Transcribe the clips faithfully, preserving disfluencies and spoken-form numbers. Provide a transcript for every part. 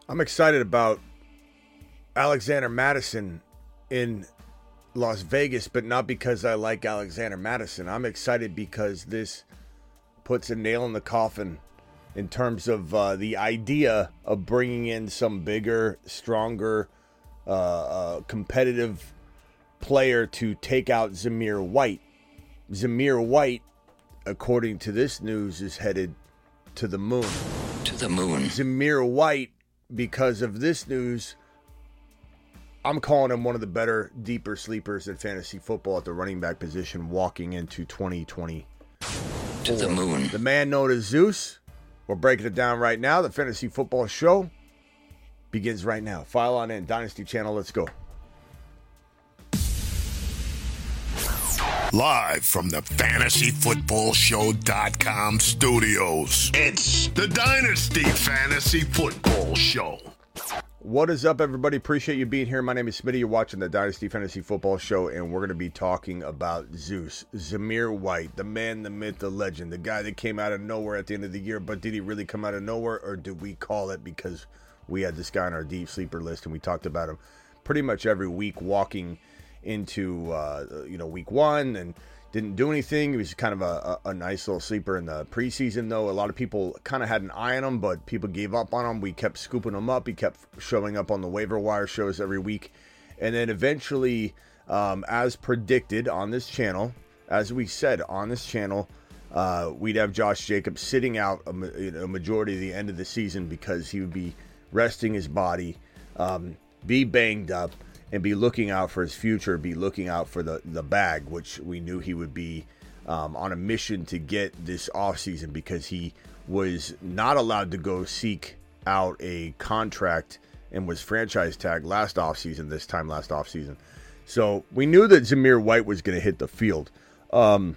I'm excited about Alexander Mattison in Las Vegas, but not because I like Alexander Mattison. I'm excited because this puts a nail in the coffin in terms of uh, the idea of bringing in some bigger, stronger, uh, uh, competitive player to take out Zamir White. Zamir White, according to this news, is headed to the moon. To the moon. Zamir White, because of this news, I'm calling him one of the better, deeper sleepers in fantasy football at the running back position walking into twenty twenty. To the moon. The man known as Zeus. We're breaking it down right now. The Fantasy Football Show begins right now. File on in. Dynasty Channel, let's go. Live from the fantasy football show dot com studios, it's the Dynasty Fantasy Football Show. What is up, everybody? Appreciate you being here. My name is Smitty. You're watching the Dynasty Fantasy Football Show, and we're going to be talking about Zeus, Zamir White, the man, the myth, the legend, the guy that came out of nowhere at the end of the year. But did he really come out of nowhere, or did we call it because we had this guy on our deep sleeper list, and we talked about him pretty much every week walking into uh, you know week one and didn't do anything. He was kind of a, a, a nice little sleeper in the preseason, though. A lot of people kind of had an eye on him, but people gave up on him. We kept scooping him up. He kept showing up on the waiver wire shows every week. And then eventually, um, as predicted on this channel, as we said on this channel, uh, we'd have Josh Jacobs sitting out a, a majority of the end of the season because he would be resting his body, um, be banged up, and be looking out for his future, be looking out for the, the bag, which we knew he would be um, on a mission to get this offseason because he was not allowed to go seek out a contract and was franchise tagged last offseason, this time last offseason. So we knew that Zamir White was going to hit the field. Um,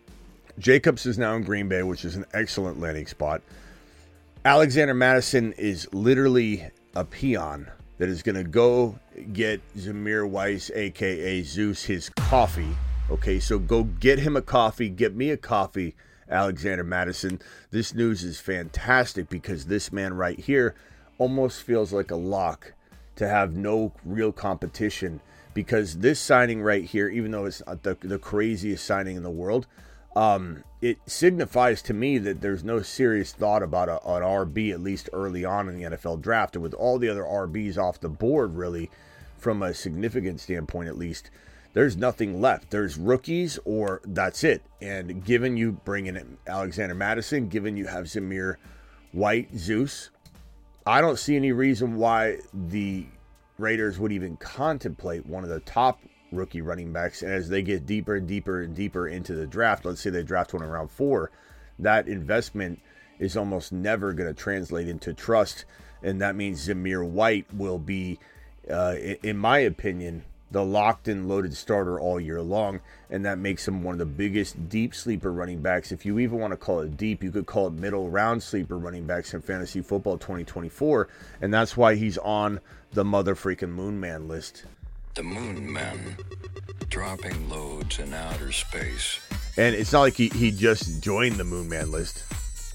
Jacobs is now in Green Bay, which is an excellent landing spot. Alexander Mattison is literally a peon that is going to go get Zamir White, a k a. Zeus, his coffee. Okay, so go get him a coffee. Get me a coffee, Alexander Mattison. This news is fantastic because this man right here almost feels like a lock to have no real competition because this signing right here, even though it's not the, the craziest signing in the world, Um, it signifies to me that there's no serious thought about a, an R B, at least early on in the N F L draft. And with all the other R Bs off the board, really, from a significant standpoint at least, there's nothing left. There's rookies or that's it. And given you bring in Alexander Mattison, given you have Zamir White, Zeus, I don't see any reason why the Raiders would even contemplate one of the top rookie running backs. And as they get deeper and deeper and deeper into the draft, let's say they draft one around four, that investment is almost never going to translate into trust. And that means Zamir White will be, uh, in my opinion, the locked and loaded starter all year long. And that makes him one of the biggest deep sleeper running backs. If you even want to call it deep, you could call it middle round sleeper running backs in fantasy football twenty twenty-four. And that's why he's on the mother freaking moon man list. The moon men dropping loads in outer space. And it's not like he, he just joined the moon man list.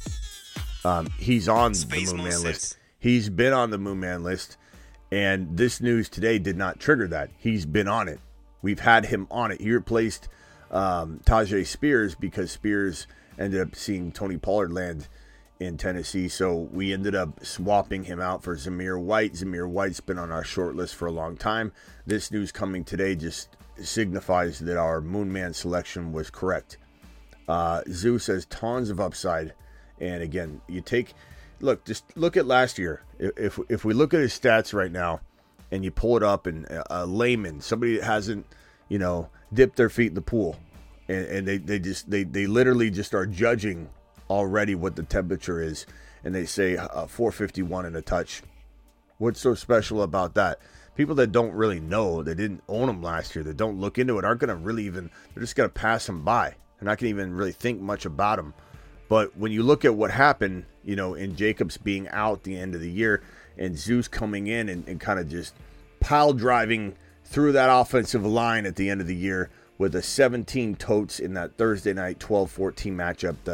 Um, he's on Space the moon man list. He's been on the moon man list. And this news today did not trigger that. He's been on it. We've had him on it. He replaced um, Tyjae Spears because Spears ended up seeing Tony Pollard land in Tennessee, so we ended up swapping him out for Zamir White. Zamir White's been on our short list for a long time. This news coming today just signifies that our Moon Man selection was correct. Uh, Zeus has tons of upside, and again, you take look, just look at last year. If if we look at his stats right now, and you pull it up, and a layman, somebody that hasn't, you know, dipped their feet in the pool, and, and they they just they they literally just are judging already what the temperature is, and they say uh, four fifty-one and a touch. What's so special about that? People that don't really know, they didn't own him last year, that don't look into it, aren't going to really even, they're just going to pass him by. They're not going to even really think much about him. But when you look at what happened, you know, in Jacobs being out the end of the year and Zeus coming in and, and kind of just pile driving through that offensive line at the end of the year with a seventeen totes in that Thursday night twelve fourteen matchup, the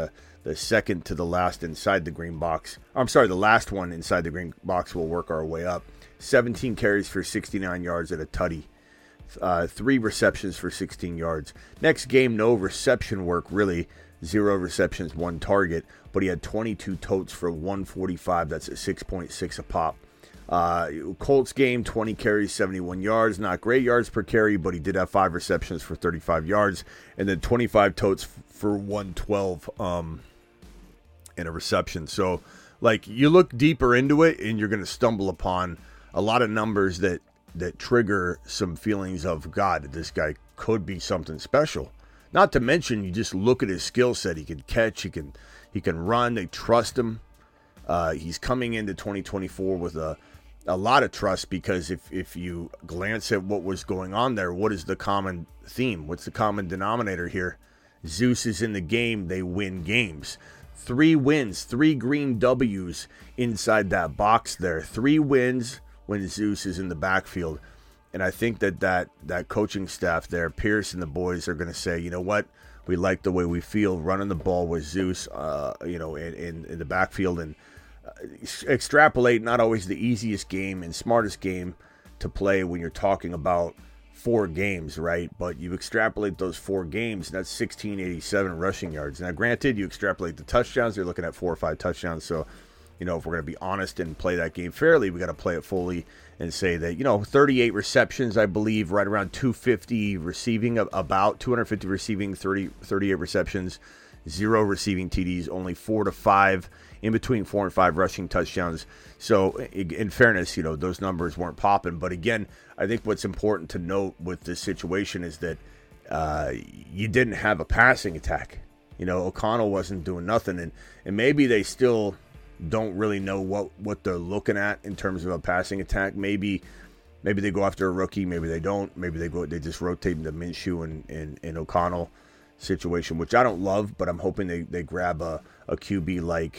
the second to the last inside the green box. I'm sorry, the last one inside the green box. Will work our way up. seventeen carries for sixty-nine yards at a tutty. Uh, three receptions for sixteen yards. Next game, no reception work, really. Zero receptions, one target. But he had twenty-two totes for one forty-five. That's at six point six a pop. Uh, Colts game, twenty carries, seventy-one yards. Not great yards per carry, but he did have five receptions for thirty-five yards. And then twenty-five totes for one twelve um, in a reception. So, like, you look deeper into it, and you're going to stumble upon a lot of numbers that that trigger some feelings of, God, this guy could be something special. Not to mention, you just look at his skill set. He can catch, he can he can run, they trust him. Uh, he's coming into twenty twenty-four with a, a lot of trust, because if, if you glance at what was going on there, what is the common theme? What's the common denominator here? Zeus is in the game, they win games. Three wins, three green W's inside that box there. Three wins when Zeus is in the backfield. And I think that that, that coaching staff there, Pierce and the boys, are going to say, you know what, we like the way we feel running the ball with Zeus, uh, you know, in, in, in the backfield, and uh, extrapolate. Not always the easiest game and smartest game to play when you're talking about four games, right? But you extrapolate those four games, and that's sixteen eighty-seven rushing yards. Now, granted, you extrapolate the touchdowns, you're looking at four or five touchdowns, so you know, if we're going to be honest and play that game fairly, we got to play it fully and say that, you know, thirty-eight receptions, I believe, right around two fifty receiving, about two hundred fifty receiving, thirty, thirty-eight receptions, zero receiving T Ds, only four to five, in between four and five rushing touchdowns. So, in fairness, you know, those numbers weren't popping. But again, I think what's important to note with this situation is that uh, you didn't have a passing attack. You know, O'Connell wasn't doing nothing, and, and maybe they still don't really know what, what they're looking at in terms of a passing attack. Maybe maybe they go after a rookie, maybe they don't. Maybe they go they just rotate the Minshew and, and, and O'Connell situation, which I don't love, but I'm hoping they, they grab a, a Q B like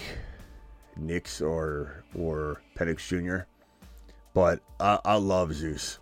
Nix or or Penix Junior But I, I love Zeus.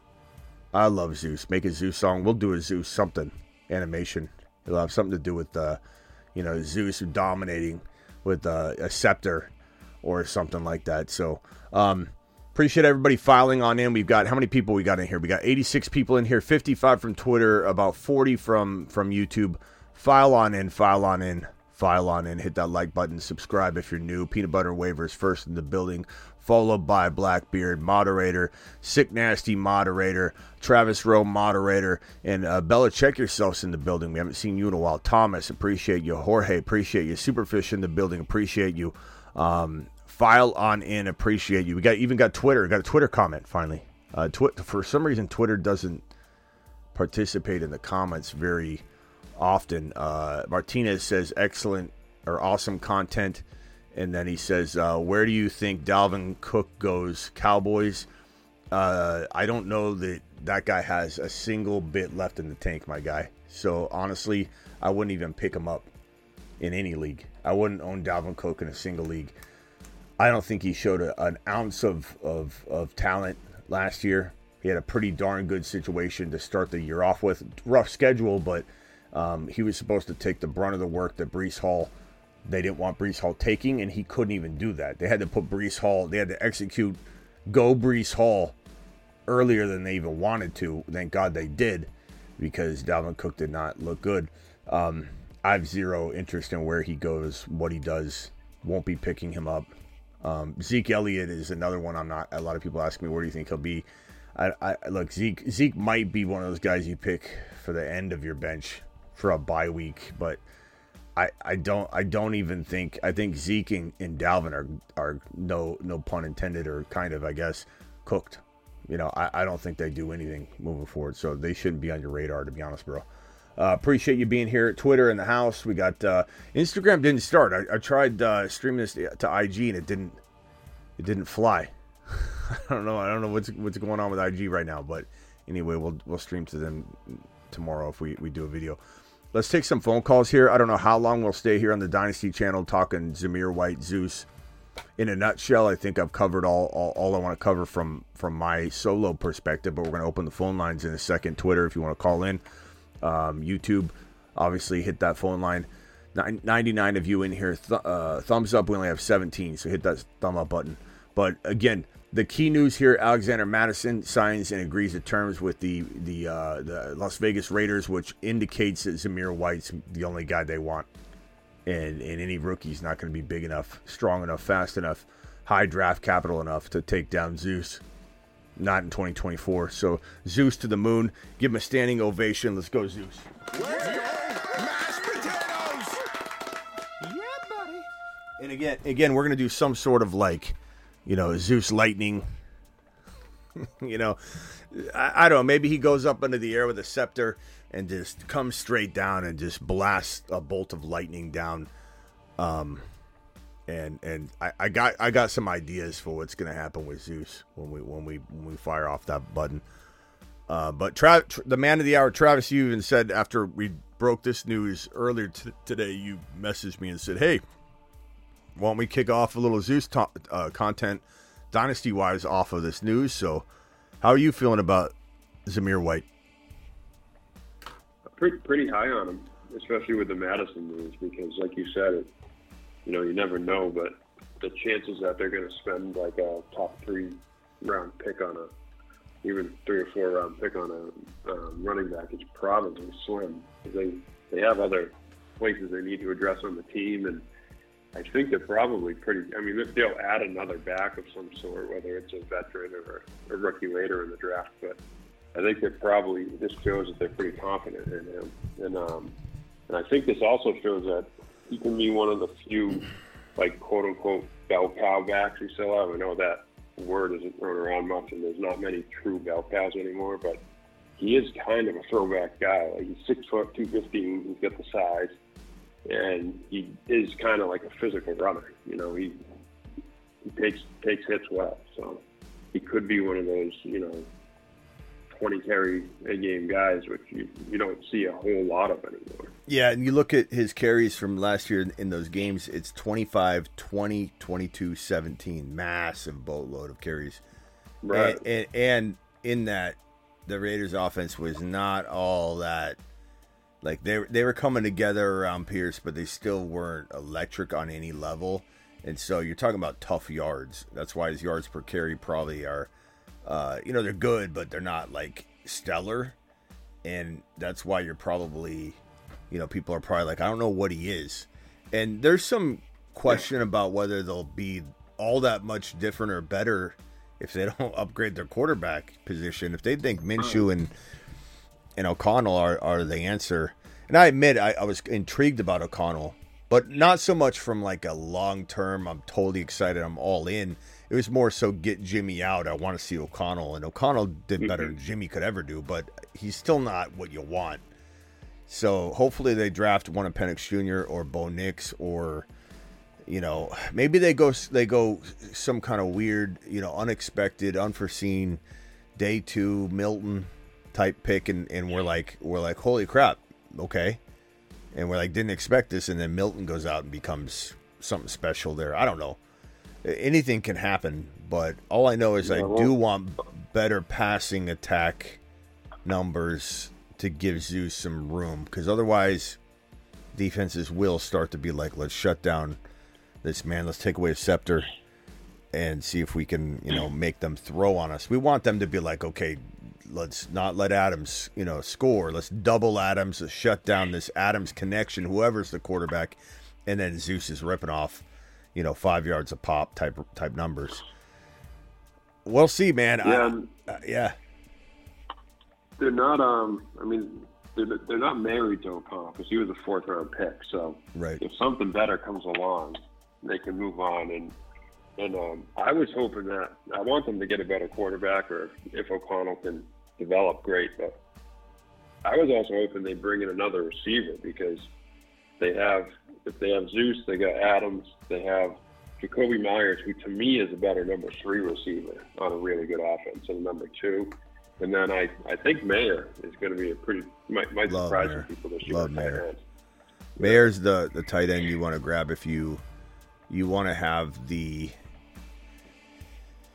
I love Zeus. Make a Zeus song. We'll do a Zeus something, animation. It'll have something to do with, uh, you know, Zeus dominating with uh, a scepter or something like that. So, um, appreciate everybody filing on in. We've got, how many people we got in here? We got eighty-six people in here, fifty-five from Twitter, about forty from, from YouTube. File on in, file on in, file on in. Hit that like button, subscribe if you're new. Peanut Butter Waivers first in the building, followed by Blackbeard, moderator, Sick Nasty, moderator, Travis Rowe, moderator, and uh, Bella, check yourselves in the building. We haven't seen you in a while. Thomas, appreciate you. Jorge, appreciate you. Superfish in the building, appreciate you. Um, file on in, appreciate you. We got even got Twitter, got a Twitter comment finally. Uh, tw- for some reason, Twitter doesn't participate in the comments very often. Uh, Martinez says excellent or awesome content, and then he says, uh, "Where do you think Dalvin Cook goes, Cowboys?" Uh, I don't know that that guy has a single bit left in the tank, my guy. So honestly, I wouldn't even pick him up in any league. I wouldn't own Dalvin Cook in a single league. I don't think he showed a, an ounce of, of, of talent last year. He had a pretty darn good situation to start the year off with. Rough schedule, but um, he was supposed to take the brunt of the work that Breece Hall, they didn't want Breece Hall taking, and he couldn't even do that. They had to put Breece Hall, they had to execute go Breece Hall earlier than they even wanted to. Thank God they did, because Dalvin Cook did not look good. Um, I have zero interest in where he goes, what he does. Won't be picking him up. Um, Zeke Elliott is another one. I'm not. A lot of people ask me, where do you think he'll be? I, I look, Zeke. Zeke might be one of those guys you pick for the end of your bench for a bye week, but I, I don't. I don't even think. I think Zeke and, and Dalvin are are no no pun intended, or kind of, I guess, cooked. You know, I, I don't think they do anything moving forward, so they shouldn't be on your radar, to be honest, bro. Uh, appreciate you being here. Twitter in the house. We got uh, Instagram didn't start. I, I tried uh, streaming this to I G and it didn't. It didn't fly. I don't know. I don't know what's what's going on with I G right now. But anyway, we'll we'll stream to them tomorrow if we, we do a video. Let's take some phone calls here. I don't know how long we'll stay here on the Dynasty channel talking Zamir White, Zeus. In a nutshell, I think I've covered all all, all I want to cover from from my solo perspective. But we're going to open the phone lines in a second. Twitter, if you want to call in. Um, YouTube, obviously hit that phone line. ninety-nine of you in here. Th- uh, thumbs up. We only have seventeen, so hit that thumb up button. But again, the key news here: Alexander Mattison signs and agrees to terms with the the uh, the Las Vegas Raiders, which indicates that Zamir White's the only guy they want, and and any rookie's not going to be big enough, strong enough, fast enough, high draft capital enough to take down Zeus. Not in twenty twenty-four. So Zeus to the moon. Give him a standing ovation. Let's go, Zeus. Let's go, mashed potatoes! Yeah, buddy. And again, again, we're gonna do some sort of like, you know, Zeus lightning. you know, I, I don't know. Maybe he goes up into the air with a scepter and just comes straight down and just blasts a bolt of lightning down. Um, and and I, I got I got some ideas for what's gonna happen with Zeus when we when we when we fire off that button. Uh, but Tra- Tra- the man of the hour, Travis, you even said after we broke this news earlier t- today, you messaged me and said, "Hey, why don't we kick off a little Zeus to- uh, content, dynasty-wise, off of this news?" So, how are you feeling about Zamir White? Pretty, pretty high on him, especially with the Madison news, because, like you said, it, you know, you never know, but the chances that they're going to spend like a top three round pick on a even three or four round pick on a um, running back is probably slim. They they have other places they need to address on the team, and I think they're probably pretty. I mean, they'll add another back of some sort, whether it's a veteran or a rookie later in the draft. But I think they're probably. This shows that they're pretty confident in him, and um, and I think this also shows that he can be one of the few, like quote unquote, bell cow backs we still have. I know that word isn't thrown around much, and there's not many true bell cows anymore, but he is kind of a throwback guy. Like, he's six foot, two fifteen, he's got the size, and he is kind of like a physical runner. You know, he he takes takes hits well, so he could be one of those, you know, twenty carry a game guys, which you, you don't see a whole lot of anymore. Yeah, and you look at his carries from last year in those games, it's twenty-five, twenty, twenty-two, seventeen. Massive boatload of carries. Right. And, and, and in that, the Raiders offense was not all that, like they, they were coming together around Pierce, but they still weren't electric on any level. And so you're talking about tough yards. That's why his yards per carry probably are, uh, you know, they're good, but they're not like stellar. And that's why you're probably, you know, people are probably like, I don't know what he is. And there's some question about whether they'll be all that much different or better if they don't upgrade their quarterback position. If they think Minshew and and O'Connell are, are the answer. And I admit I, I was intrigued about O'Connell, but not so much from like a long term, I'm totally excited, I'm all in. It was more so get Jimmy out. I want to see O'Connell. And O'Connell did better than Jimmy could ever do, but he's still not what you want. So hopefully they draft one of Penix Junior or Bo Nix, or, you know, maybe they go they go some kind of weird, you know, unexpected, unforeseen day two Milton type pick, and, and we're like we're like holy crap, okay, and we're like didn't expect this, and then Milton goes out and becomes something special there. I don't know. Anything can happen, but all I know is I do want better passing attack numbers to give Zeus some room, because otherwise defenses will start to be like, let's shut down this man, let's take away a scepter and see if we can, you know, make them throw on us. We want them to be like, okay, let's not let Adams, you know, score. Let's double Adams, let's shut down this Adams connection, whoever's the quarterback, and then Zeus is ripping off, you know, five yards a pop type type numbers. We'll see, man. Yeah, I, uh, yeah. They're not. Um, I mean, they're, they're not married to O'Connell because he was a fourth round pick. So right. If something better comes along, they can move on. And and um, I was hoping that I want them to get a better quarterback, or if O'Connell can develop, great. But I was also hoping they bring in another receiver, because they have. If they have Zeus, they got Adams. They have Jacoby Myers, who to me is a better number three receiver on a really good offense, and number two. And then I, I think Mayer is going to be a pretty might, might surprise some people this year. Love Mayer. Mayer's the, the tight end you want to grab if you you want to have the.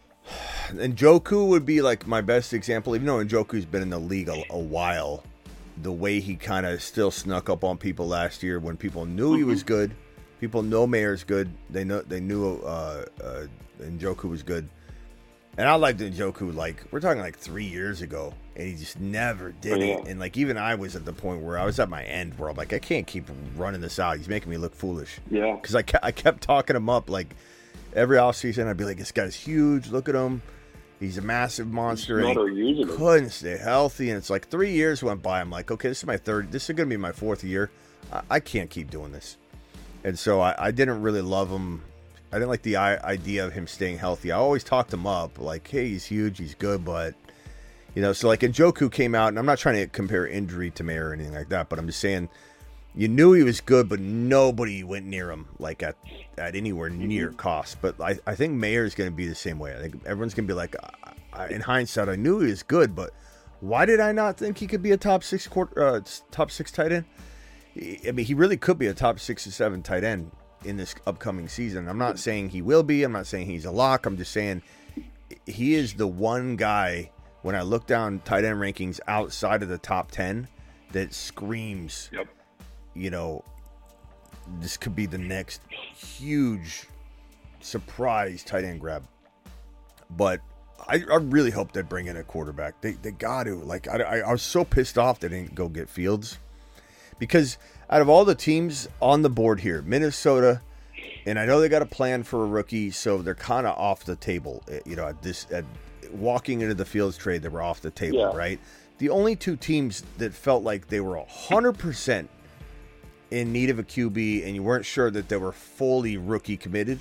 And Njoku would be like my best example, even though Njoku's been in the league a, a while. the way he kind of still snuck up on people last year when people knew he was good. People know Mayer's good. They know they knew uh, uh, Njoku was good. And I liked Njoku, like, we're talking like three years ago, and he just never did yeah. it. And, like, even I was at the point where I was at my end where I'm like, I can't keep running this out. He's making me look foolish. Yeah. Because I, ke- I kept talking him up, like, every offseason, I'd be like, this guy's huge. Look at him. He's a massive monster. He's and not he using couldn't it. stay healthy. And it's like three years went by. I'm like, okay, this is my third. This is going to be my fourth year. I, I can't keep doing this. And so I, I didn't really love him. I didn't like the idea of him staying healthy. I always talked him up, like, hey, he's huge, he's good, but, you know, so like Njoku came out, and I'm not trying to compare injury to Mayer or anything like that, but I'm just saying, you knew he was good, but nobody went near him, like, at, at anywhere near cost. But I, I think Mayer is going to be the same way. I think everyone's going to be like, I, I, in hindsight, I knew he was good, but why did I not think he could be a top six quarter, uh, top six tight end? I mean, he really could be a top six or seven tight end in this upcoming season. I'm not saying he will be. I'm not saying he's a lock. I'm just saying he is the one guy, when I look down tight end rankings outside of the top ten, that screams, Yep. you know, this could be the next huge surprise tight end grab. But I, I really hope they bring in a quarterback. They they got to. Like, I, I, I was so pissed off they didn't go get Fields. Because out of all the teams on the board here, Minnesota, and I know they got a plan for a rookie, so they're kind of off the table. You know, at this at walking into the Fields trade, they were off the table, Yeah. right? The only two teams that felt like they were one hundred percent in need of a Q B and you weren't sure that they were fully rookie committed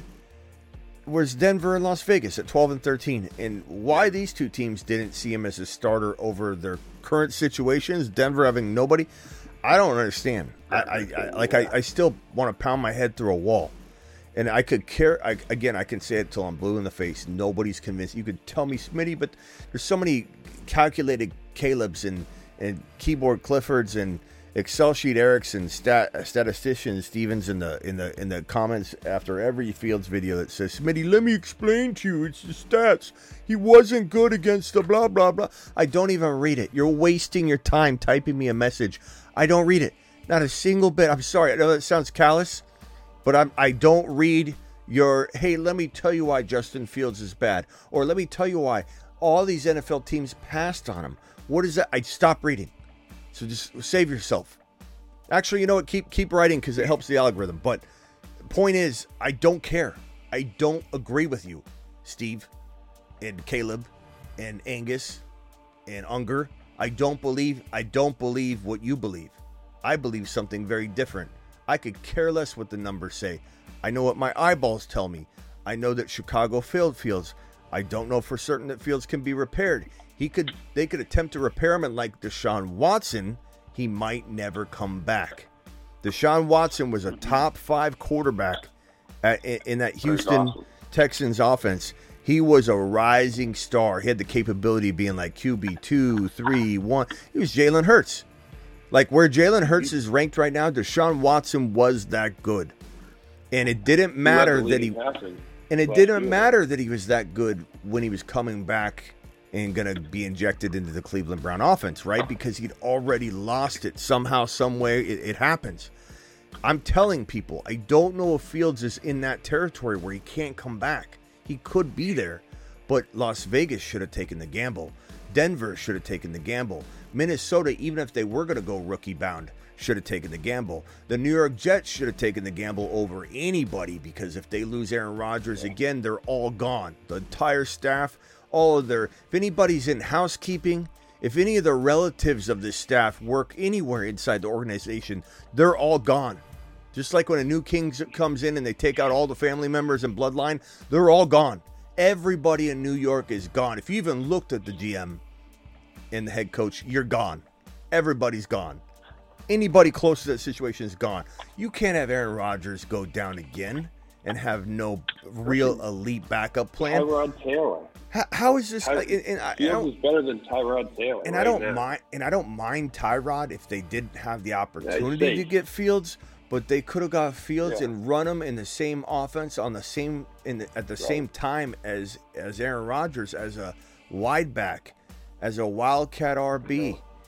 was Denver and Las Vegas at twelve and thirteen. And why these two teams didn't see him as a starter over their current situations, Denver having nobody, I don't understand. I, I, I like. I, I still want to pound my head through a wall, and I could care. I, again, I can say it till I'm blue in the face. Nobody's convinced. You could tell me, Smitty, but there's so many calculated Caleb's and and keyboard Cliffords and Excel sheet Erics and stat statistician Stevens in the in the in the comments after every Fields video that says, Smitty, let me explain to you. It's the stats. He wasn't good against the blah blah blah. I don't even read it. You're wasting your time typing me a message. I don't read it. Not a single bit. I'm sorry. I know that sounds callous, but I'm, I don't read your, hey, let me tell you why Justin Fields is bad. Or let me tell you why all these N F L teams passed on him. What is that? I stop reading. So just save yourself. Actually, you know what? Keep keep writing because it helps the algorithm. But the point is, I don't care. I don't agree with you, Steve and Caleb and Angus and Unger. I don't believe, I don't believe what you believe. I believe something very different. I could care less what the numbers say. I know what my eyeballs tell me. I know that Chicago failed Fields. I don't know for certain that Fields can be repaired. He could, they could attempt to repair him, and like Deshaun Watson, he might never come back. Deshaun Watson was a top five quarterback at, in, in that Houston awesome. Texans offense. He was a rising star. He had the capability of being like Q B two, three, one. He was Jalen Hurts. Like where Jalen Hurts is ranked right now, Deshaun Watson was that good. And it didn't matter that he passing. and it Last didn't year. matter that he was that good when he was coming back and going to be injected into the Cleveland Brown offense, right? Because he'd already lost it somehow, some way. It, it happens. I'm telling people, I don't know if Fields is in that territory where he can't come back. He could be there, but Las Vegas should have taken the gamble. Denver should have taken the gamble. Minnesota, even if they were going to go rookie bound, should have taken the gamble. The New York Jets should have taken the gamble over anybody, because if they lose Aaron Rodgers again, they're all gone. The entire staff, all of their, if anybody's in housekeeping, if any of the relatives of this staff work anywhere inside the organization, they're all gone. Just like when a new king comes in and they take out all the family members and bloodline, they're all gone. Everybody in New York is gone. If you even looked at the G M and the head coach, you're gone. Everybody's gone. Anybody close to that situation is gone. You can't have Aaron Rodgers go down again and have no real elite backup plan. Tyrod Taylor. How, how is this? Ty- like, and, and I, I Fields don't, is better than Tyrod Taylor. and right I don't now. mind. And I don't mind Tyrod if they didn't have the opportunity safe. to get Fields. But they could have got Fields Yeah. and run him in the same offense on the same in the, at the same time as as Aaron Rodgers as a wide back, as a wildcat R B.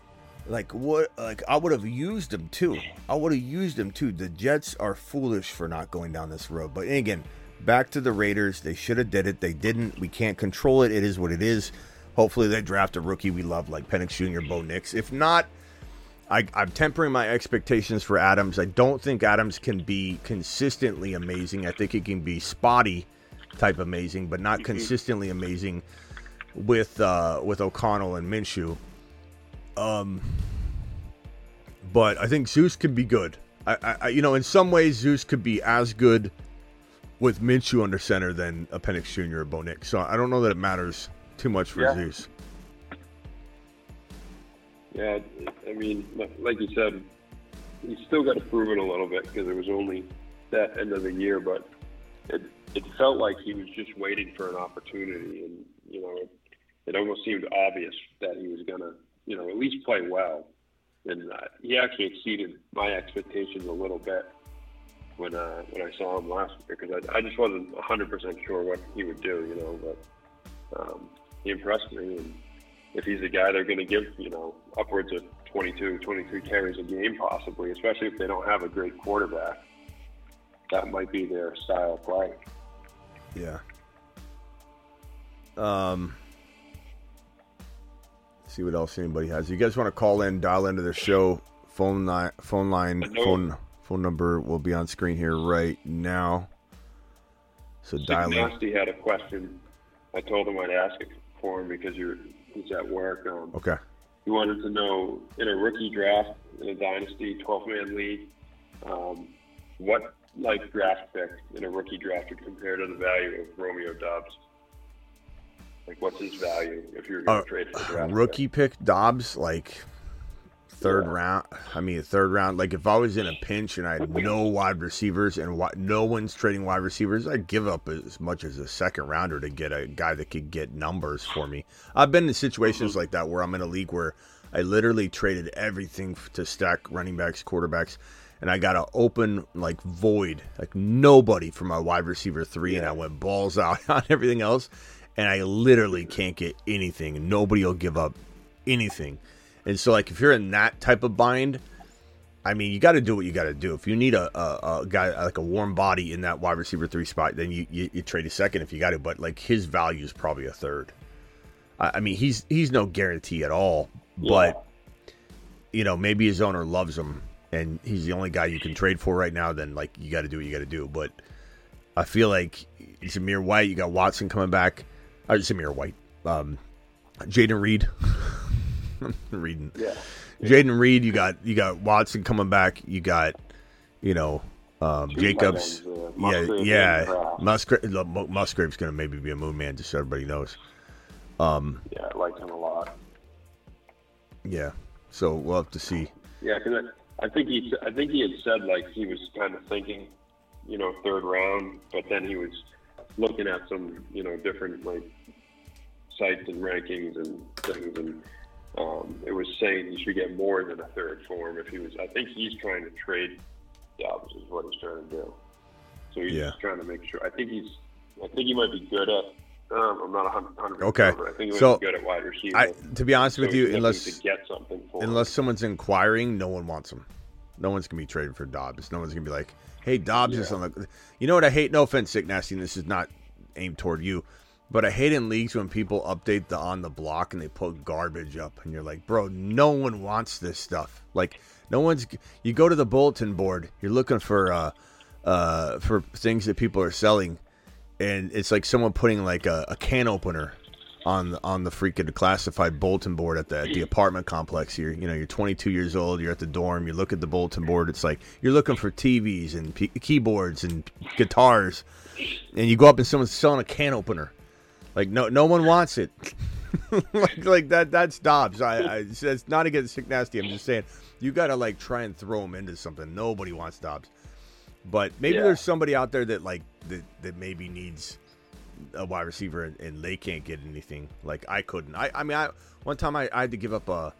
Like what? Like I would have used him too. I would have used him too. The Jets are foolish for not going down this road. But again, back to the Raiders. They should have did it. They didn't. We can't control it. It is what it is. Hopefully they draft a rookie we love like Penix Junior, Bo Nix. If not, I, I'm tempering my expectations for Adams. I don't think Adams can be consistently amazing. I think he can be spotty type amazing, but not consistently amazing with uh, with O'Connell and Minshew. Um, but I think Zeus could be good. I, I, you know, in some ways, Zeus could be as good with Minshew under center than a Penix Junior or Bo Nix. So I don't know that it matters too much for yeah. Zeus. Yeah, I mean, like you said, he's still got to prove it a little bit because it was only that end of the year, but it it felt like he was just waiting for an opportunity, and you know, it, it almost seemed obvious that he was gonna, you know, at least play well. And uh, he actually exceeded my expectations a little bit when uh, when I saw him last year because I, I just wasn't one hundred percent sure what he would do, you know. But um, he impressed me, and if he's a guy they're going to give, you know, upwards of twenty-two, twenty-three carries a game possibly, especially if they don't have a great quarterback, that might be their style of play. Yeah. Um. See what else anybody has. You guys want to call in, dial into the show. Phone line, phone line, phone phone number will be on screen here right now. So Sick dial in. Nasty had a question. I told him I'd ask it for him because you're he's at work. Um, okay. He wanted to know, in a rookie draft in a dynasty twelve-man league, um, what like draft pick in a rookie draft would compare to the value of Romeo Doubs? Like, what's his value if you're going to uh, trade for a draft rookie pick? pick Dobbs, like third yeah. round. I mean, third round. Like, if I was in a pinch and I had no wide receivers and wa- no one's trading wide receivers, I'd give up as much as a second rounder to get a guy that could get numbers for me. I've been in situations mm-hmm. like that where I'm in a league where I literally traded everything to stack running backs, quarterbacks, and I got an open, like, void, like nobody for my wide receiver three, yeah. and I went balls out on everything else. And I literally can't get anything. Nobody will give up anything. And so, like, if you're in that type of bind, I mean, you got to do what you got to do. If you need a, a, a guy, like a warm body in that wide receiver three spot, then you, you, you trade a second if you got to. But, like, his value is probably a third. I, I mean, he's he's no guarantee at all. Yeah. But, you know, maybe his owner loves him, and he's the only guy you can trade for right now. Then, like, you got to do what you got to do. But I feel like Zamir White, you got Watson coming back. Uh, Zamir White, um, Jaden Reed, I'm reading. Yeah. Jaden Reed, you got you got Watson coming back. You got, you know, um, Jacobs. Uh, yeah, yeah. Musgrave, Musgrave's gonna maybe be a moon man, just so everybody knows. Um, yeah, I like him a lot. Yeah, so we'll have to see. Yeah, because I, I think he I think he had said like he was kind of thinking, you know, third round, but then he was looking at some, you know, different like sites and rankings and things, and um, it was saying he should get more than a third for him if he was. I think he's trying to trade Dobbs is what he's trying to do. So he's yeah. just trying to make sure. I think he's. I think he might be good at. Um, I'm not one hundred percent okay. Sure, I think he might so, be good at wide receiver. I, to be honest so with you, unless to get something for unless him. someone's inquiring, no one wants him. No one's gonna be trading for Dobbs. No one's gonna be like, "Hey, Dobbs yeah. is on the." You know what I hate? No offense, Sick Nasty. And this is not aimed toward you, but I hate in leagues when people update the on the block and they put garbage up, and you're like, bro, no one wants this stuff. Like, no one's. You go to the bulletin board, you're looking for uh, uh, for things that people are selling, and it's like someone putting like a, a can opener on the, on the freaking classified bulletin board at the at the apartment complex here. You know, you're twenty-two years old, you're at the dorm, you look at the bulletin board, it's like you're looking for T Vs and p- keyboards and guitars, and you go up and someone's selling a can opener. Like, no no one wants it. like, like that that's Dobbs. I, I it's not against Sick Nasty. I'm just saying you got to like try and throw him into something. Nobody wants Dobbs. But maybe yeah. there's somebody out there that like that, that maybe needs a wide receiver and, and they can't get anything. Like I couldn't. I, I mean, I one time I, I had to give up a.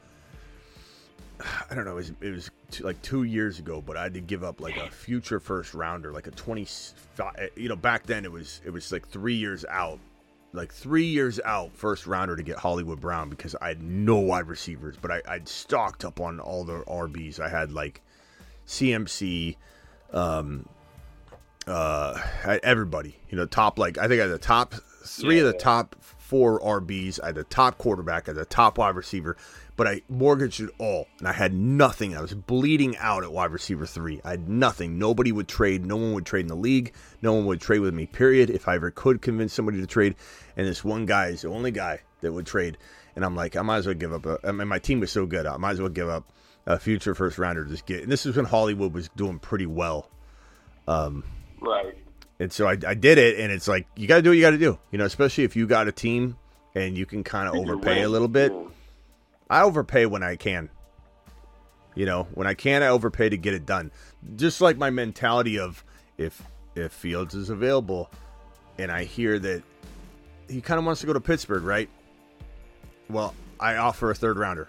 I don't know. It was, it was two, like two years ago, but I had to give up like a future first rounder, like a twenty. You know, back then it was it was like three years out, like three years out, first rounder to get Hollywood Brown because I had no wide receivers, but I, I'd stocked up on all the R Bs. I had like C M C, um, uh, everybody, you know, top, like, I think I had the top three yeah, of the yeah. top four R Bs. I had the top quarterback, I had the top wide receiver, but I mortgaged it all, and I had nothing. I was bleeding out at wide receiver three. I had nothing. Nobody would trade. No one would trade in the league. No one would trade with me, period, if I ever could convince somebody to trade. And this one guy is the only guy that would trade. And I'm like, I might as well give up. A, I mean, my team was so good, I might as well give up a future first rounder to just get. And this is when Hollywood was doing pretty well. Um, right. And so I, I did it, and it's like, you got to do what you got to do. You know, especially if you got a team and you can kind of overpay a little bit. I overpay when I can. You know, when I can, I overpay to get it done. Just like my mentality of if if Fields is available and I hear that he kind of wants to go to Pittsburgh, right? Well, I offer a third rounder.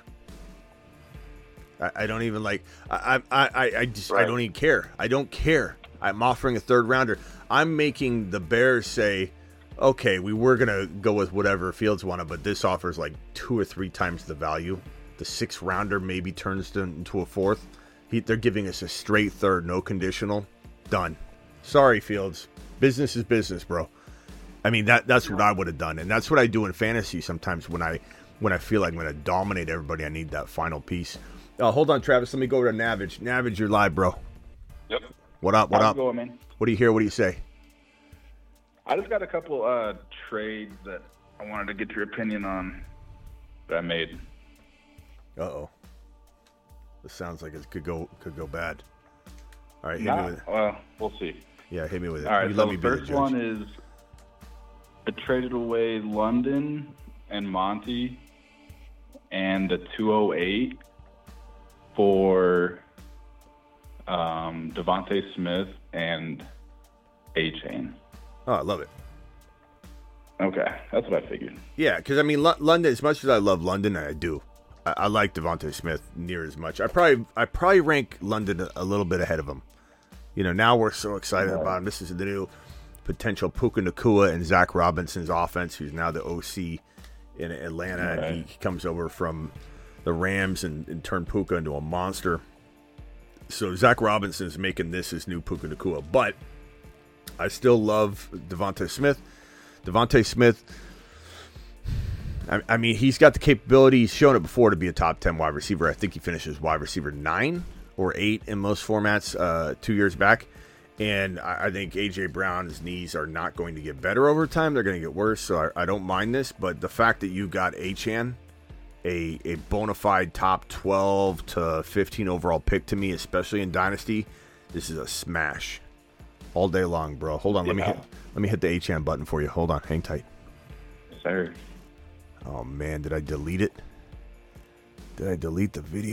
I, I don't even like, I I I, I just right. I don't even care. I don't care. I'm offering a third rounder. I'm making the Bears say, okay, we were going to go with whatever Fields wanted, but this offers like two or three times the value. The sixth rounder maybe turns into a fourth. He, they're giving us a straight third, no conditional. Done. Sorry, Fields. Business is business, bro. I mean, that that's what I would have done. And that's what I do in fantasy sometimes when I when I feel like I'm going to dominate everybody. I need that final piece. Uh, hold on, Travis. Let me go over to Navage. Navage, you're live, bro. Yep. What up? What How's up? it going, man? What do you hear? What do you say? I just got a couple uh, trades that I wanted to get your opinion on that I made. Uh-oh. This sounds like it could go could go bad. All right, hit Not, me with it. Well, we'll see. Yeah, hit me with it. All right, you so let me the be the first judge. one is I traded away London and Monty and the two oh eight for um, Devontae Smith and A-Chain. Oh, I love it. Okay, that's what I figured. Yeah, because, I mean, L- London, as much as I love London, I do. I, I like Devontae Smith near as much. I probably I probably rank London a, a little bit ahead of him. You know, now we're so excited yeah. about him. This is the new potential Puka Nacua and Zach Robinson's offense, who's now the O C in Atlanta. Right. And he comes over from the Rams and, and turned Puka into a monster. So Zach Robinson is making this his new Puka Nacua. But I still love Devontae Smith. Devontae Smith, I, I mean, he's got the capability. He's shown it before to be a top ten wide receiver. I think he finishes wide receiver nine or eight in most formats uh, two years back. And I, I think A J. Brown's knees are not going to get better over time. They're going to get worse, so I, I don't mind this. But the fact that you got Achane, a, a bona fide top twelve to fifteen overall pick to me, especially in Dynasty, this is a smash. All day long, bro. Hold on, let yeah. me hit let me hit the Achane button for you. Hold on, hang tight. Sir. Oh man, did I delete it? Did I delete the video?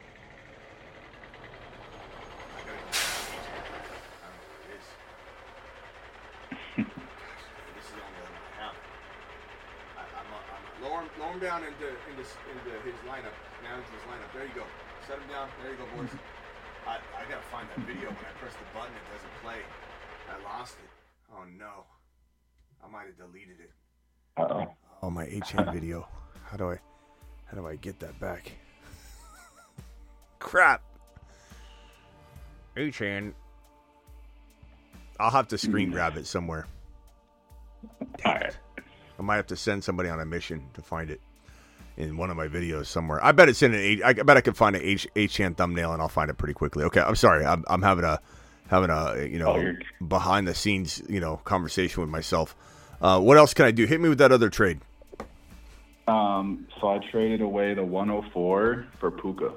Lower him, lower him down into, into, into his lineup. Now into his lineup. There you go. Set him down. There you go, boys. I, I gotta find that video. When I press the button, it doesn't play. I lost it. Oh no. I might have deleted it. Uh-oh. Oh, my Achane video. How do I how do I get that back? Crap. Achane. I'll have to screen grab it somewhere. All right. I might have to send somebody on a mission to find it in one of my videos somewhere. I bet it's in an. I bet I could find an H Achane thumbnail and I'll find it pretty quickly. Okay, I'm sorry. I'm, I'm having a having a you know oh, behind the scenes you know conversation with myself. Uh, what else can I do? Hit me with that other trade. Um. So I traded away the one oh four for Puka.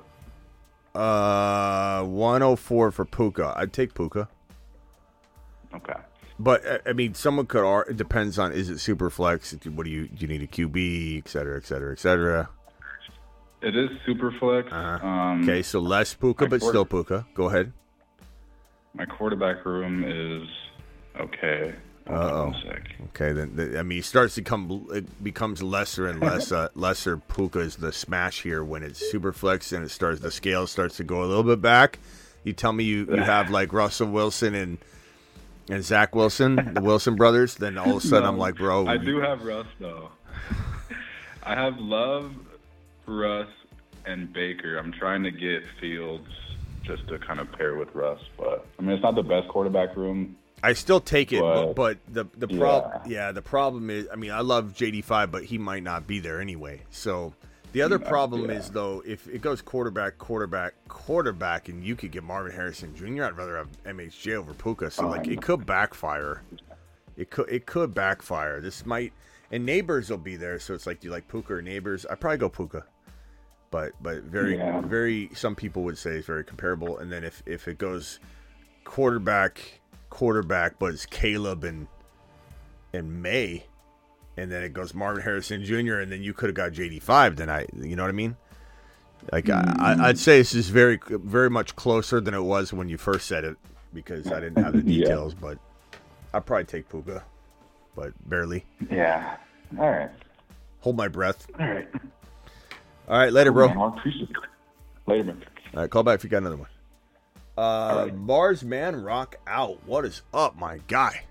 Uh, one oh four for Puka. I'd take Puka. Okay. But I mean, someone could. It depends on is it super flex? What do you do? You need a Q B, et cetera, et cetera, et cetera. It is super flex. Uh-huh. Um, okay, so less Puka, but quarter- still Puka. Go ahead. My quarterback room is okay. Uh-oh. Okay, then the, I mean, it starts to come. It becomes lesser and less. Uh, lesser Puka is the smash here when it's super flex and it starts. The scale starts to go a little bit back. You tell me you, you have like Russell Wilson and and Zach Wilson, the Wilson brothers, then all of a sudden no, I'm like, bro. I do have Russ, though. I have Love, Russ, and Baker. I'm trying to get Fields just to kind of pair with Russ. But, I mean, it's not the best quarterback room. I still take it, but, but the the problem, yeah. yeah, the problem is, I mean, I love J D five, but he might not be there anyway. So the other problem yeah. is, though, if it goes quarterback, quarterback, quarterback, and you could get Marvin Harrison Junior, I'd rather have M H J over Puka. So like, it could backfire. It could it could backfire. This might, and Neighbors will be there, so it's like, do you like Puka or Neighbors? I probably go Puka, but but very yeah. very. Some people would say it's very comparable. And then if if it goes quarterback. quarterback, but it's Caleb and and May, and then it goes Marvin Harrison Junior, and then you could have got J D five. Then I, you know what I mean? Like I, I'd say this is very very much closer than it was when you first said it, because I didn't have the details. yeah. But I'd probably take Puka, but barely. Yeah. All right. Hold my breath. All right. All right. Later, bro. I appreciate it. Later, man. All right. Call back if you got another one. Uh, right. Mars Man Rock out. What is up, my guy?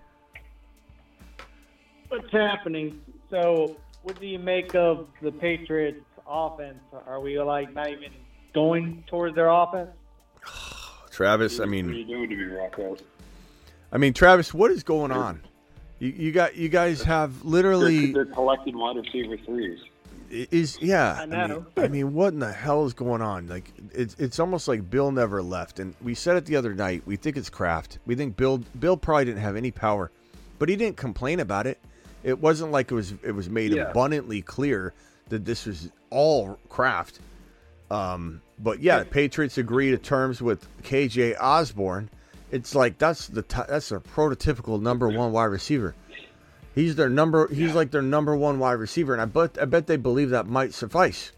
What's happening? So, what do you make of the Patriots' offense? Are we like not even going towards their offense? Travis, I mean, what are you doing to be rock out? I mean, Travis, what is going on? You, you got, you guys have literally. They're, they're collecting wide receiver threes. Is yeah. I know. I mean, I mean, what in the hell is going on? Like, it's it's almost like Bill never left. And we said it the other night. We think it's Kraft. We think Bill Bill probably didn't have any power, but he didn't complain about it. It wasn't like it was it was made Yeah. abundantly clear that this was all Kraft. Um, but yeah, Patriots agree to terms with K J Osborne. It's like that's the t- that's a prototypical number one wide receiver. He's their number. He's Yeah. like their number one wide receiver, and I bet I bet they believe that might suffice.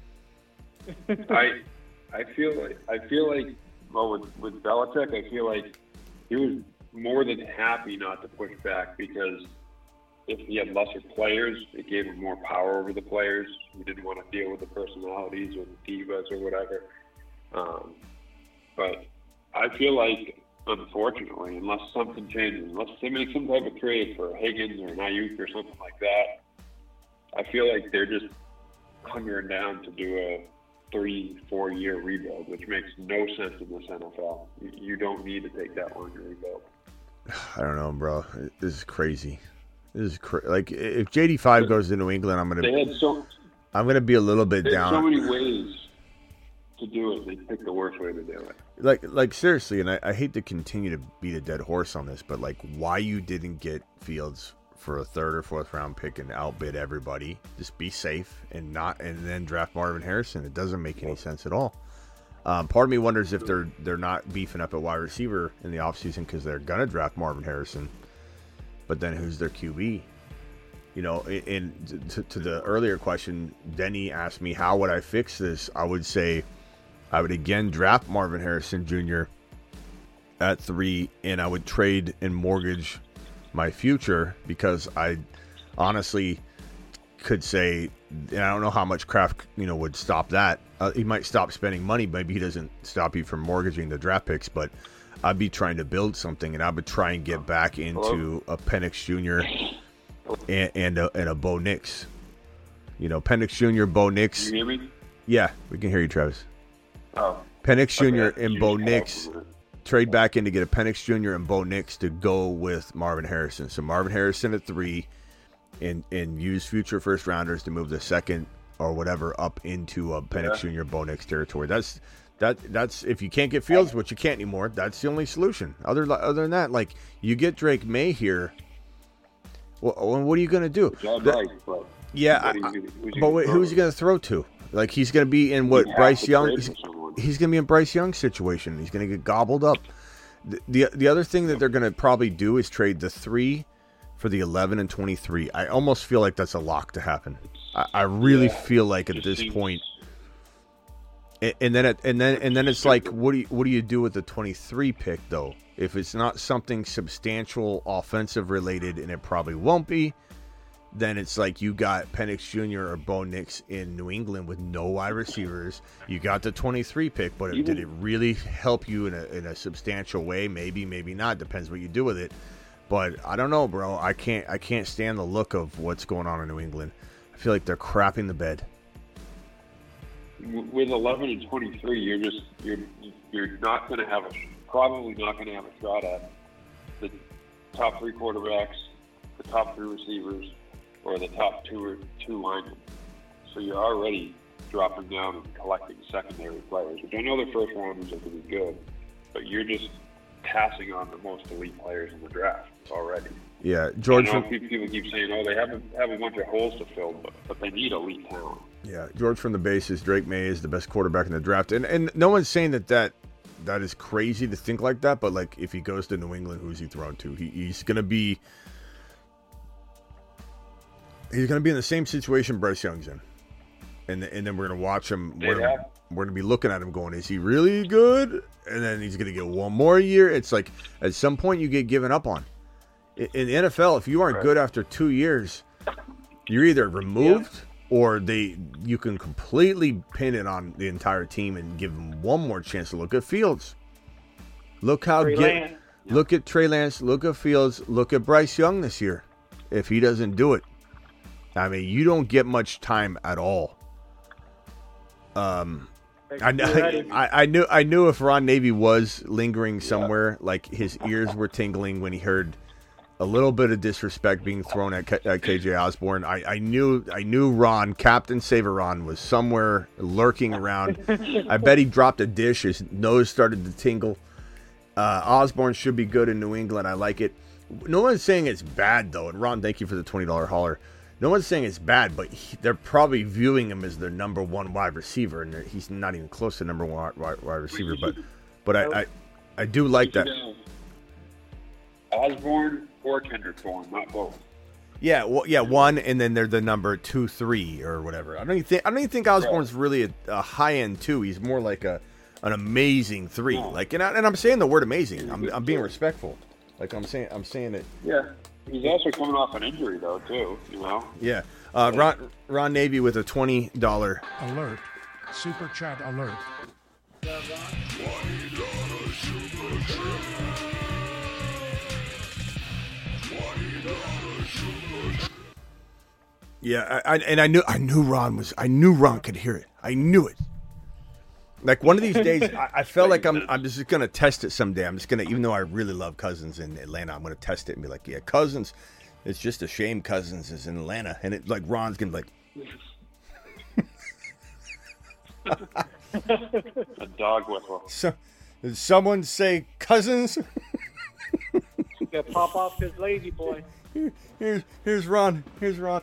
I I feel like I feel like well with with Belichick, I feel like he was more than happy not to push back, because if he had lesser players, it gave him more power over the players. He didn't want to deal with the personalities or the divas or whatever. Um, but I feel like, unfortunately, unless something changes, unless they make some type of trade for Higgins or an Ayuk or something like that, I feel like they're just hunkering down to do a three, four-year rebuild, which makes no sense in this N F L. You, you don't need to take that long to rebuild. I don't know, bro. This is crazy. This is cra- like if J D five goes to New England, I'm gonna They had so I'm gonna be a little bit they had down. so many ways to do it. They picked the worst way to do it. Like, like seriously, and I, I hate to continue to beat a dead horse on this, but like, why you didn't get Fields for a third or fourth round pick and outbid everybody? Just be safe and not, and then draft Marvin Harrison. It doesn't make any sense at all. Um, part of me wonders if they're they're not beefing up at wide receiver in the offseason because they're gonna draft Marvin Harrison, but then who's their Q B? You know, and to, to the earlier question, Denny asked me how would I fix this. I would say I would again draft Marvin Harrison Junior at three, and I would trade and mortgage my future, because I honestly could say, and I don't know how much Kraft, you know, would stop that. Uh, he might stop spending money. Maybe he doesn't stop you from mortgaging the draft picks, but I'd be trying to build something, and I would try and get back into a Penix Junior and, and a, and a Bo Nix. You know, Penix Junior, Bo Nix. You hear me? Yeah, we can hear you, Travis. Oh. Penix Junior Okay. and You Bo just Nix. cut off a minute. Trade back in to get a Penix Junior and Bo Nix to go with Marvin Harrison. So Marvin Harrison at three, and and use future first rounders to move the second or whatever up into a Penix Yeah. Junior Bo Nix territory. That's that that's if you can't get Fields, which you can't anymore, that's the only solution. Other other than that, like, you get Drake May here. Well, what are you gonna do? Which I That- like, but yeah, what are you I- gonna- who's you but gonna wait, throw who's to? he gonna throw to? Like, he's gonna be in what You have Bryce to Young. trade He's, for someone. he's gonna be in Bryce Young's situation. He's gonna get gobbled up. The, the the other thing that they're going to probably do is trade the three for the eleven and twenty-three. I almost feel like that's a lock to happen. I, I really Yeah, feel like at just this seems- point, and, and then it, and then and then it's like, what do you what do you do with the twenty-three pick though? If it's not something substantial offensive related, and it probably won't be, then it's like you got Penix Junior or Bo Nix in New England with no wide receivers. You got the twenty-three pick, but it, did it really help you in a in a substantial way? Maybe, maybe not. Depends what you do with it. But I don't know, bro. I can't I can't stand the look of what's going on in New England. I feel like they're crapping the bed. With eleven and twenty-three, you're just you're you're not going to have a probably not going to have a shot at the top three quarterbacks, the top three receivers, or the top two or two linemen. So you're already dropping down and collecting secondary players, which I know the first rounders are going to be good, but you're just passing on the most elite players in the draft already. Yeah, George. I know From, people keep saying, "Oh, they have a, have a bunch of holes to fill," but, but they need elite talent. Yeah, George from the bases. Drake May is the best quarterback in the draft, and and no one's saying that that that is crazy to think like that. But like, if he goes to New England, who's he thrown to? He, he's gonna be he's gonna be in the same situation Bryce Young's in, and and then we're gonna watch him. We're, Yeah. we're gonna be looking at him going, is he really good? And then he's gonna get one more year. It's like at some point you get given up on. In, in the N F L, if you aren't Right. good after two years, you're either removed. Yeah. Or they, you can completely pin it on the entire team and give them one more chance to look at Fields. Look how Trey get, Lance. look at Trey Lance, look at Fields, look at Bryce Young this year. If he doesn't do it, I mean, you don't get much time at all. Um, I, I, I knew, I knew if Ron Navy was lingering somewhere, like his ears were tingling when he heard a little bit of disrespect being thrown at, K- at K J Osborne. I, I knew I knew Ron, Captain Saver Ron, was somewhere lurking around. I bet he dropped a dish. His nose started to tingle. Uh, Osborne should be good in New England. I like it. No one's saying it's bad, though. And Ron, thank you for the twenty dollars holler. No one's saying it's bad, but he, they're probably viewing him as their number one wide receiver, and he's not even close to number one wide, wide receiver. But but I, I, I do like that. Osborne or Kendrick Bourne, not both. Yeah, well, yeah, one, and then they're the number two, three, or whatever. I don't even think I don't even think Osborne's really a, a high end two. He's more like a an amazing three. No. Like, and, I, and I'm saying the word amazing. I'm I'm being respectful. Like I'm saying, I'm saying it. Yeah, he's also coming off an injury though, too. You know. Yeah, uh, Ron Ron Navy with a twenty dollar alert, super chat alert. Yeah, I, I, and I knew I knew Ron was I knew Ron could hear it. I knew it. Like one of these days, I, I felt like I'm I'm just gonna test it someday. I'm just gonna, even though I really love Cousins in Atlanta, I'm gonna test it and be like, yeah, Cousins. It's just a shame Cousins is in Atlanta, and it like Ron's gonna be like. A dog whistle. So, did someone say Cousins? Gonna pop off his lazy boy. Here, here's here's Ron. Here's Ron.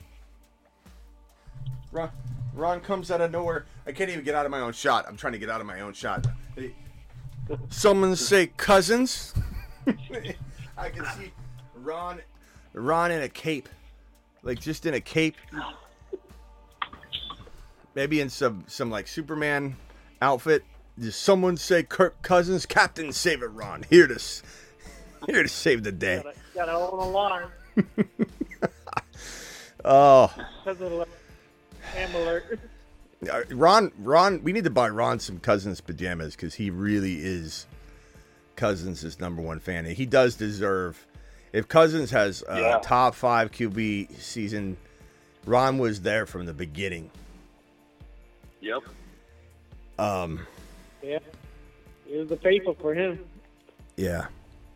Ron. Ron comes out of nowhere. I can't even get out of my own shot. I'm trying to get out of my own shot. Hey, someone say Cousins. I can see Ron, Ron in a cape, like just in a cape. Maybe in some some like Superman outfit. Does someone say Kirk Cousins? Captain Save It Ron. Here to here to save the day. Got a whole alarm. Oh. Am alert. Uh, Ron, Ron, we need to buy Ron some Cousins pajamas because he really is Cousins' number one fan. And he does deserve. If Cousins has a yeah. top five Q B season, Ron was there from the beginning. Yep. Um. Yeah. It was the paper for him. Yeah.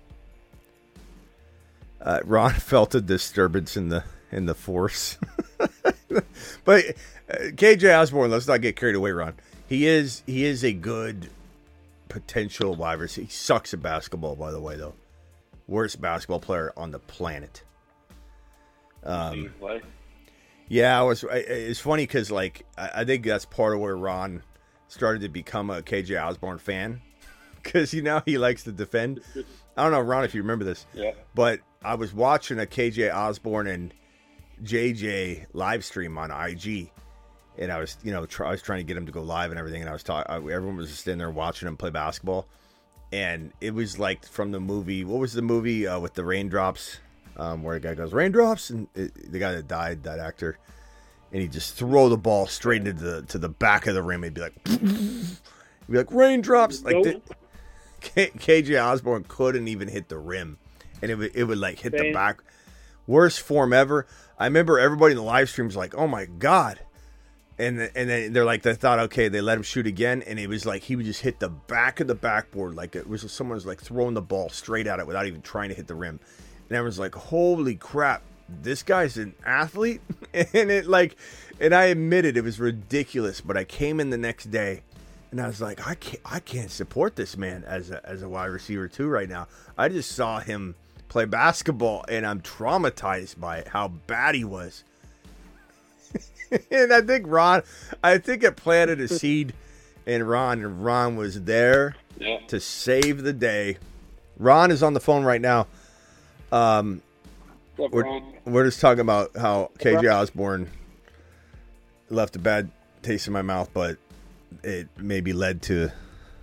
Uh, Ron felt a disturbance in the in the force. But uh, K J Osborne, let's not get carried away, Ron. He is he is a good potential wide receiver. He sucks at basketball, by the way, though. Worst basketball player on the planet. Um, yeah, I was. I, it's funny because, like, I, I think that's part of where Ron started to become a K J Osborne fan, because you know he likes to defend. I don't know, Ron, if you remember this. Yeah. But I was watching a K J Osborne and J J live stream on I G, and I was, you know, try, I was trying to get him to go live and everything, and I was talking. Everyone was just sitting there watching him play basketball, and it was like from the movie. What was the movie uh, with the raindrops? um, where the guy goes raindrops, and it, the guy that died, that actor, and he just throw the ball straight into the to the back of the rim. He'd be like, he'd be like raindrops. Like the, K, KJ Osborne couldn't even hit the rim, and it would it would like hit the back. Worst form ever. I remember everybody in the live stream was like, "Oh my god." And and then they're like, they thought, okay, they let him shoot again, and it was like he would just hit the back of the backboard like it was someone was like throwing the ball straight at it without even trying to hit the rim. And everyone's like, holy crap, this guy's an athlete. And it like, and I admitted it was ridiculous, but I came in the next day, and I was like, I can't, I can't support this man as a as a wide receiver too right now. I just saw him play basketball, and I'm traumatized by it, how bad he was. And I think Ron, I think it planted a seed in Ron, and Ron was there yeah. to save the day. Ron is on the phone right now. Um, What's up, we're, Ron? we're just talking about how K J Osborne left a bad taste in my mouth, but it maybe led to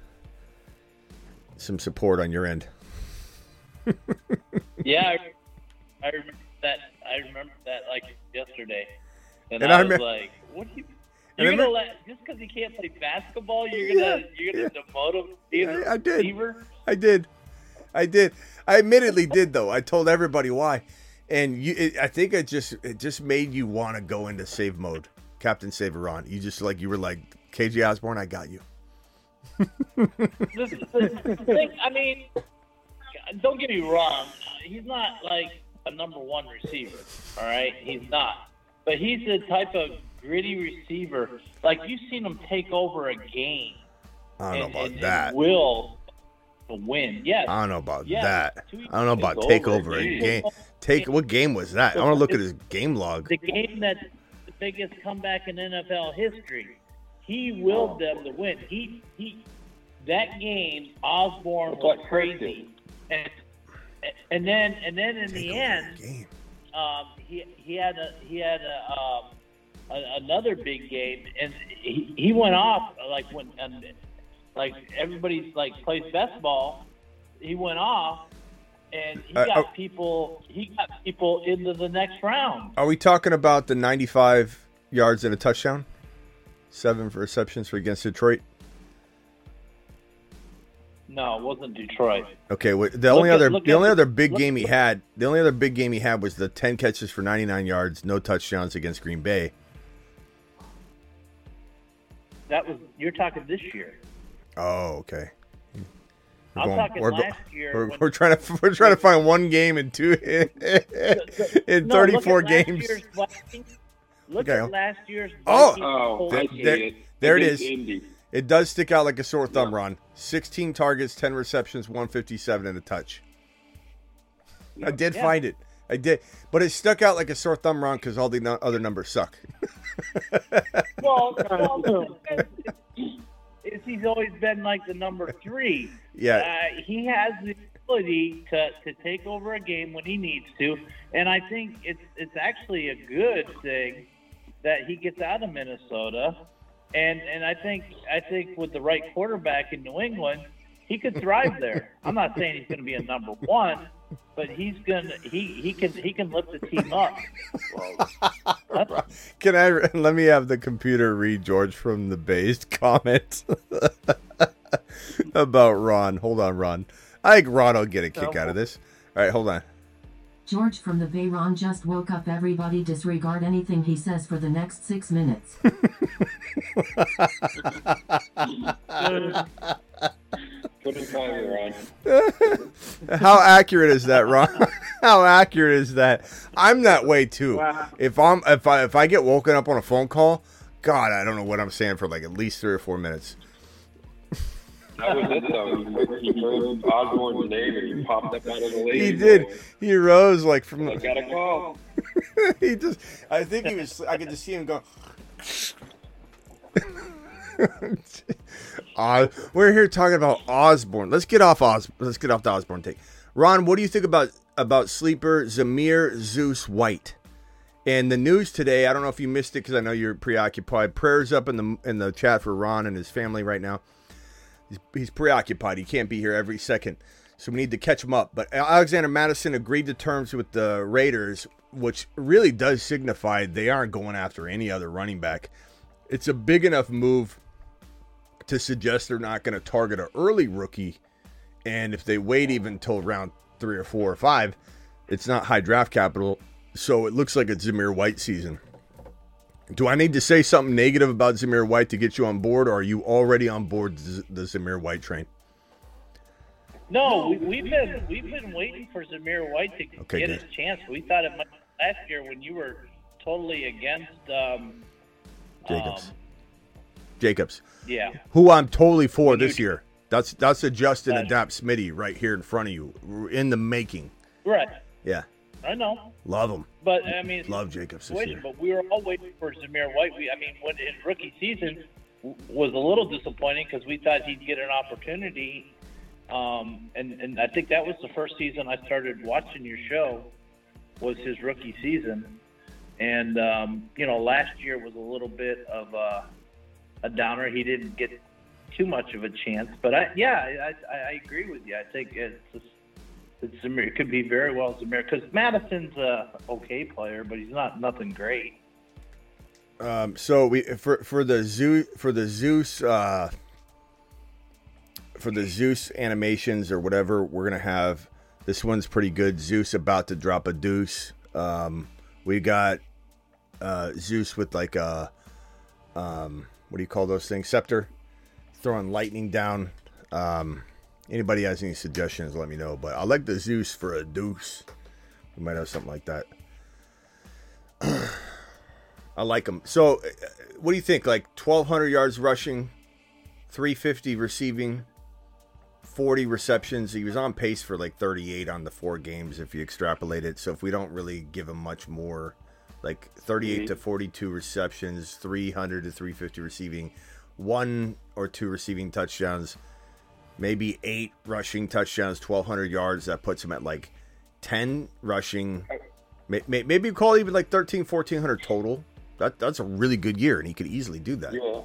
some support on your end. Yeah, I, I remember that. I remember that like yesterday. And, and I, I was rem- like, "What? You, you're gonna let just because he can't play basketball, you're gonna Yeah, you're gonna yeah. demote him? Either I, I did. receiver? I did. I did. I admittedly did though. I told everybody why, and you. It, I think it just it just made you want to go into save mode, Captain Saveron. You just like you were like K J Osborne. I got you. This, this thing, I mean, don't get me wrong. He's not like a number one receiver. All right, he's not. But he's the type of gritty receiver. Like you've seen him take over a game. I don't and, know about and, that. And will win. Yes. I don't know about yes. that. I don't know about take over a game. Take what game was that? I want to look at his game log. The game that's the biggest comeback in N F L history. He willed them to win. He he. That game, Osborne was crazy, and and then and then in the end, um, he he had a he had a, um, a, another big game, and he, he went off like when and, like everybody's like plays best ball. He went off, and he Uh, got uh, people he got people into the next round. Are we talking about the ninety-five yards and a touchdown, seven for receptions for against Detroit? No, it wasn't Detroit. Okay, well, the only at- other look the at only the- other big look- game he had, the only other big game he had was the ten catches for ninety-nine yards, no touchdowns against Green Bay. That was you're talking this year. Oh, okay. We're I'm going- talking we're go- last year We're, when- we're trying to we're trying to find one game in two in No, thirty-four look at last games. year's Vikings. Look Okay. at last year's Oh! Vikings Oh, There- I Colts see there- it. there it Against is. Indy. It does stick out like a sore thumb, Ron. sixteen targets, ten receptions, one fifty-seven and a touch. I did Yeah. find it. I did. But it stuck out like a sore thumb, Ron, because all the no- other numbers suck. Well, well is he's always been like the number three. Yeah. Uh, he has the ability to, to take over a game when he needs to, and I think it's it's actually a good thing that he gets out of Minnesota. And and I think I think with the right quarterback in New England, he could thrive there. I'm not saying he's going to be a number one, but he's gonna he, he can he can lift the team up. Can I let me have the computer read George from the Based comment about Ron? Hold on, Ron. I think Ron will get a kick out of this. All right, hold on. George from the Bay. Ron just woke up. Everybody disregard anything he says for the next six minutes. Put him timer on. How accurate is that, Ron? How accurate is that? I'm that way too. Wow. If I'm if I if I get woken up on a phone call, God, I don't know what I'm saying for like at least three or four minutes. That was it, though. He heard Osborne's name and he popped up out of the lady. He did. He rose like from. I got a call. He just. I think he was. I could just see him go. uh, we're here talking about Osborne. Let's get off Os. Let's get off the Osborne take. Ron, what do you think about about sleeper Zamir Zeus White? And the news today. I don't know if you missed it because I know you're preoccupied. Prayers up in the in the chat for Ron and his family right now. He's, he's preoccupied. He can't be here every second. So we need to catch him up. But Alexander Mattison agreed to terms with the Raiders, which really does signify they aren't going after any other running back. It's a big enough move to suggest they're not going to target an early rookie. And if they wait even until round three or four or five, it's not high draft capital. So it looks like it's Zamir White season. Do I need to say something negative about Zamir White to get you on board, or are you already on board the Zamir White train? No, we, we've been we've been waiting for Zamir White to Okay, get good. his chance. We thought it might last year when you were totally against um, Jacobs. Um, Jacobs. yeah. Who I'm totally for When you- this year. That's that's a Justin Right. Adapt Smitty right here in front of you. We're in the making. Right. Yeah. I know. Love him. But I mean, Love Jacobs this wait, year. but we were all waiting for Zamir White. We, I mean, when his rookie season w- was a little disappointing because we thought he'd get an opportunity, um, and and I think that was the first season I started watching your show, was his rookie season, and um, you know, last year was a little bit of a, a downer. He didn't get too much of a chance, but I yeah, I, I, I agree with you. I think it's. Just, It's Zamir. It could be very well Zamir because Madison's a okay player, but he's not nothing great. Um, so we for for the Zeus for the Zeus uh, for the Zeus animations or whatever, we're gonna have this one's pretty good. Zeus about to drop a deuce. Um, we got uh, Zeus with like a um, what do you call those things? Scepter, throwing lightning down. Um, Anybody has any suggestions, let me know. But I like the Zeus for a deuce. We might have something like that. I like him. So, what do you think? Like twelve hundred yards rushing, three fifty receiving, forty receptions. He was on pace for like thirty-eight on the four games if you extrapolate it. So, if we don't really give him much more, like thirty-eight mm-hmm. to forty-two receptions, three hundred to three fifty receiving, one or two receiving touchdowns. Maybe eight rushing touchdowns, twelve hundred yards. That puts him at like ten rushing. Maybe call it even like thirteen, fourteen hundred total. That That's a really good year, and he could easily do that. Yeah.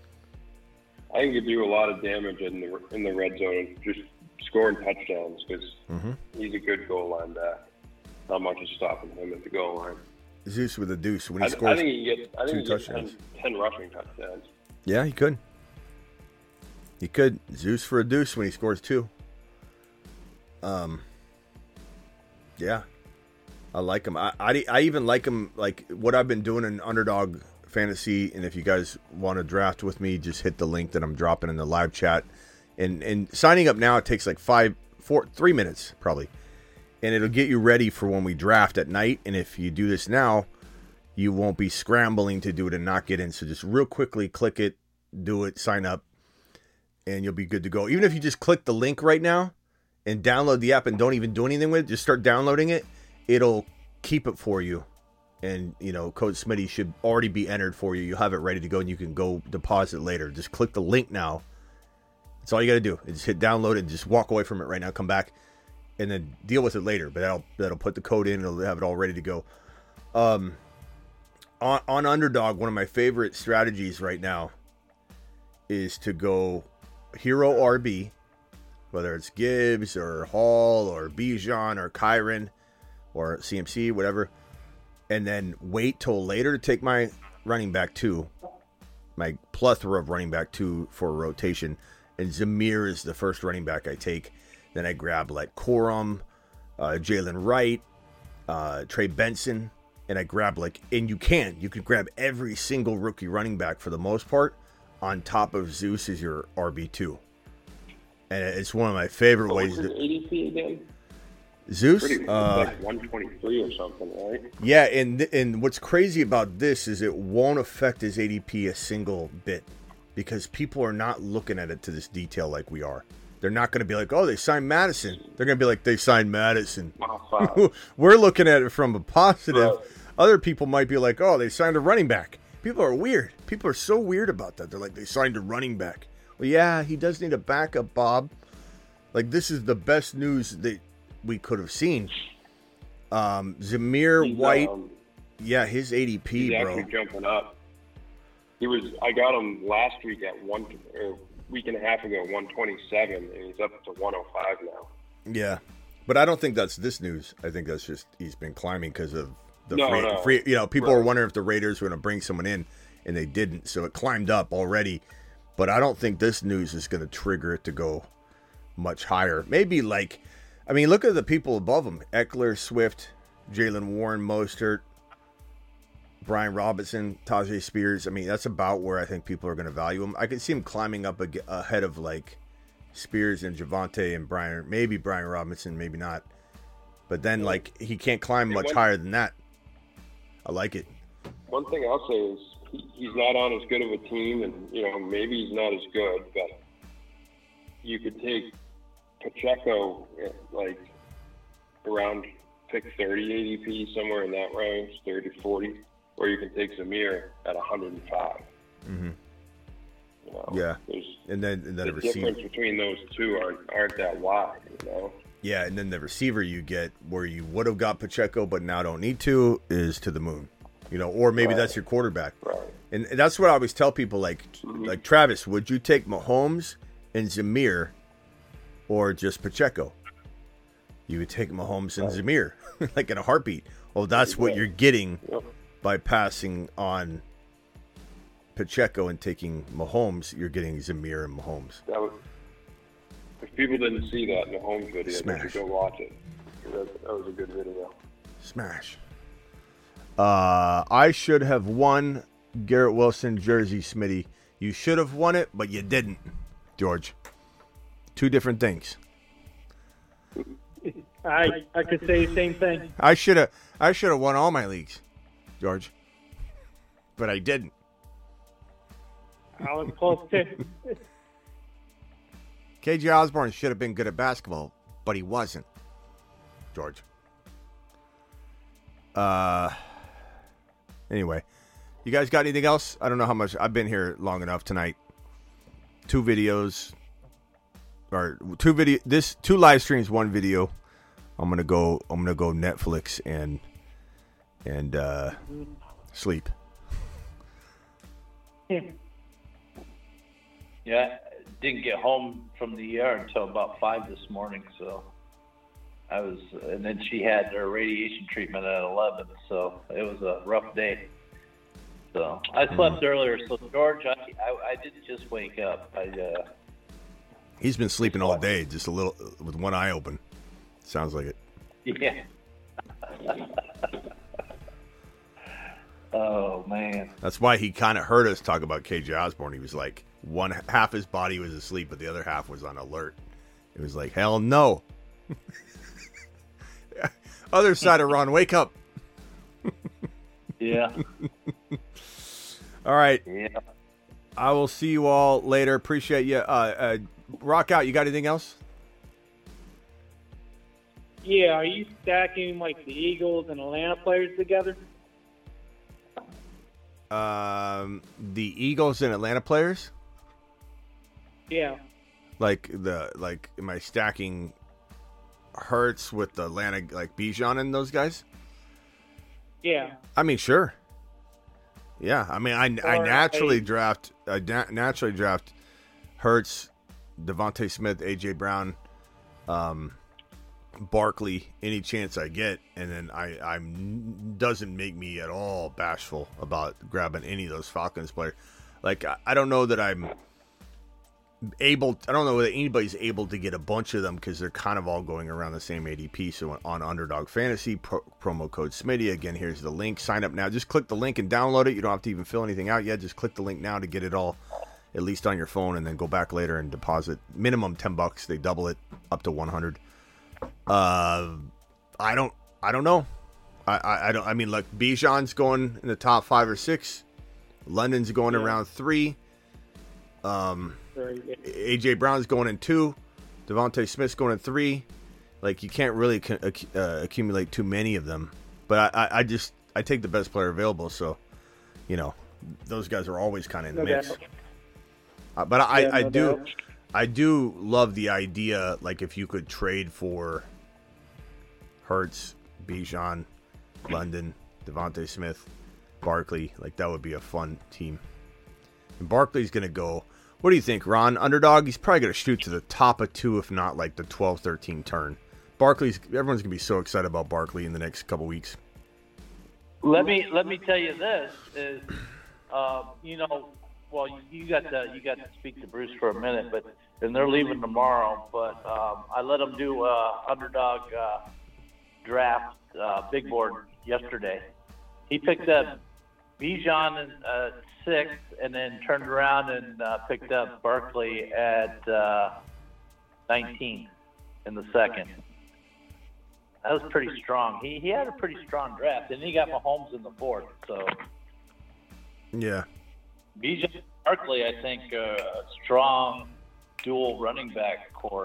I think he could do a lot of damage in the in the red zone, just scoring touchdowns, because mm-hmm. he's a good goal line back. Not much is stopping him at the goal line. Zeus with a deuce when he I, scores I think he gets, I think two he gets touchdowns. ten, ten rushing touchdowns. Yeah, he could. He could. Zeus for a deuce when he scores two. Um. Yeah. I like him. I, I, I even like him, like what I've been doing in Underdog Fantasy. And if you guys want to draft with me, just hit the link that I'm dropping in the live chat. And and signing up now, it takes like five, four, three minutes probably. And it'll get you ready for when we draft at night. And if you do this now, you won't be scrambling to do it and not get in. So just real quickly click it, do it, sign up. And you'll be good to go. Even if you just click the link right now and download the app and don't even do anything with it, just start downloading it. It'll keep it for you. And, you know, Code Smitty should already be entered for you. You'll have it ready to go and you can go deposit later. Just click the link now. That's all you got to do. Just hit download and just walk away from it right now. Come back and then deal with it later. But that'll, that'll put the code in and it'll have it all ready to go. Um, on, on Underdog, one of my favorite strategies right now is to go hero R B, whether it's Gibbs or Hall or Bijan or Kyron or C M C, whatever, and then wait till later to take my running back two, my plethora of running back two for a rotation. And Zamir is the first running back I take. Then I grab like Corum, uh, Jalen Wright, uh, Trey Benson, and I grab like, and you can, you can grab every single rookie running back for the most part. On top of Zeus is your R B two. And it's one of my favorite What ways was his to... A D P again? Zeus? Pretty, uh, like one twenty-three or something, right? Yeah, and and what's crazy about this is it won't affect his A D P a single bit. Because people are not looking at it to this detail like we are. They're not going to be like, oh, they signed Madison. They're going to be like, they signed Madison. Wow. We're looking at it from a positive. Right. Other people might be like, oh, they signed a running back. People are weird. People are so weird about that. They're like, they signed a running back. Well, yeah, he does need a backup, Bob. Like, this is the best news that we could have seen. Um, Zamir He's, White, um, yeah, his A D P, he's bro. actually jumping up. He was. I got him last week at one, or a week and a half ago, one twenty-seven, and he's up to one oh five now. Yeah, but I don't think that's this news. I think that's just he's been climbing because of the No, free, no. free. You know, people Right. were wondering if the Raiders were going to bring someone in, and they didn't. So it climbed up already. But I don't think this news is going to trigger it to go much higher. Maybe like, I mean, look at the people above him: Eckler, Swift, Jalen Warren, Mostert, Brian Robinson, Tajay Spears. I mean, that's about where I think people are going to value him. I can see him climbing up ag- ahead of like Spears and Javonte and Brian, maybe Brian Robinson, maybe not. But then like he can't climb much one- higher than that. I like it. One thing I'll say is he, he's not on as good of a team, and you know maybe he's not as good, but you could take Pacheco at like around pick thirty A D P, somewhere in that range, thirty, forty, or you can take Zamir at one hundred five. Mm-hmm. You know, Yeah, there's, and then and then the a receiver. difference between those two aren't aren't that wide. You know. Yeah, and then the receiver you get where you would have got Pacheco but now don't need to is to the moon. You know, or maybe Right. that's your quarterback. Right. And that's what I always tell people, like, Mm-hmm. like Travis, would you take Mahomes and Zamir or just Pacheco? You would take Mahomes and Zamir, like in a heartbeat. Well, that's what you're getting Yep. by passing on Pacheco and taking Mahomes. You're getting Zamir and Mahomes. That was, if people didn't see that in the home video, they Smash. should go watch it. That, that was a good video. Smash. Uh, I should have won Garrett Wilson jersey, Smitty. You should have won it, but you didn't, George. Two different things. I I could say the same thing. I should have I should have won all my leagues, George. But I didn't. I was close to. K J Osborne should have been good at basketball, but he wasn't, George. Uh anyway, you guys got anything else? I don't know how much I've been here long enough tonight. Two videos or two video this two live streams, one video. I'm going to go I'm going to go Netflix and and uh sleep. Yeah, didn't get home from the E R until about five this morning, so I was, and then she had her radiation treatment at eleven, so it was a rough day. So I slept earlier. So George, I, I, I didn't just wake up. I uh, He's been sleeping all day, just a little with one eye open. Sounds like it. yeah. Oh man. That's why he kind of heard us talk about K J Osborne. He was like, one half his body was asleep, but the other half was on alert. It was like, hell no. Other side of Ron, wake up. Yeah. All right. Yeah. I will see you all later. Appreciate you. Uh, uh, rock out. You got anything else? Yeah, are you stacking like the Eagles and Atlanta players together? Um, the Eagles and Atlanta players? Yeah. Like the like, am I stacking Hurts with the Atlanta, like Bijan and those guys? Yeah. I mean, sure. Yeah, I mean, I, I Or naturally a- draft, I na- naturally draft Hurts, Devontae Smith, A J Brown, um, Barkley, any chance I get, and then I I'm doesn't make me at all bashful about grabbing any of those Falcons players. Like I, I don't know that I'm able. I don't know whether anybody's able to get a bunch of them because they're kind of all going around the same A D P. So on Underdog Fantasy, pro, promo code Smitty. Again, here's the link. Sign up now. Just click the link and download it. You don't have to even fill anything out yet. Just click the link now to get it all, at least on your phone, and then go back later and deposit minimum ten bucks. They double it up to one hundred. Uh, I don't. I don't know. I, I, I don't. I mean, look, Bijan's going in the top five or six. London's going Yeah. around three. Um. Very good. A J Brown's going in two. Devontae Smith's going in three. Like, you can't really co- acc- uh, accumulate too many of them. But I, I, I just, I take the best player available. So, you know, those guys are always kind of in the No mix. doubt. Uh, but I, Yeah, I no do, doubt. I do love the idea, like, if you could trade for Hurts, Bijan, London, Devontae Smith, Barkley, like, that would be a fun team. And Barkley's going to go. What do you think, Ron? Underdog, he's probably going to shoot to the top of two, if not like the twelve thirteen turn. Barkley's, everyone's going to be so excited about Barkley in the next couple weeks. Let me let me tell you this is, uh, you know, well, you got to you got to speak to Bruce for a minute, but and they're leaving tomorrow. But um, I let them do uh, underdog uh, draft uh, big board yesterday. He picked up Bijan in uh, sixth, and then turned around and uh, picked up Barkley at uh, nineteenth in the second. That was pretty strong. He he had a pretty strong draft, and he got Mahomes in the fourth. So, yeah, Bijan Barkley, I think, uh, a strong dual running back core.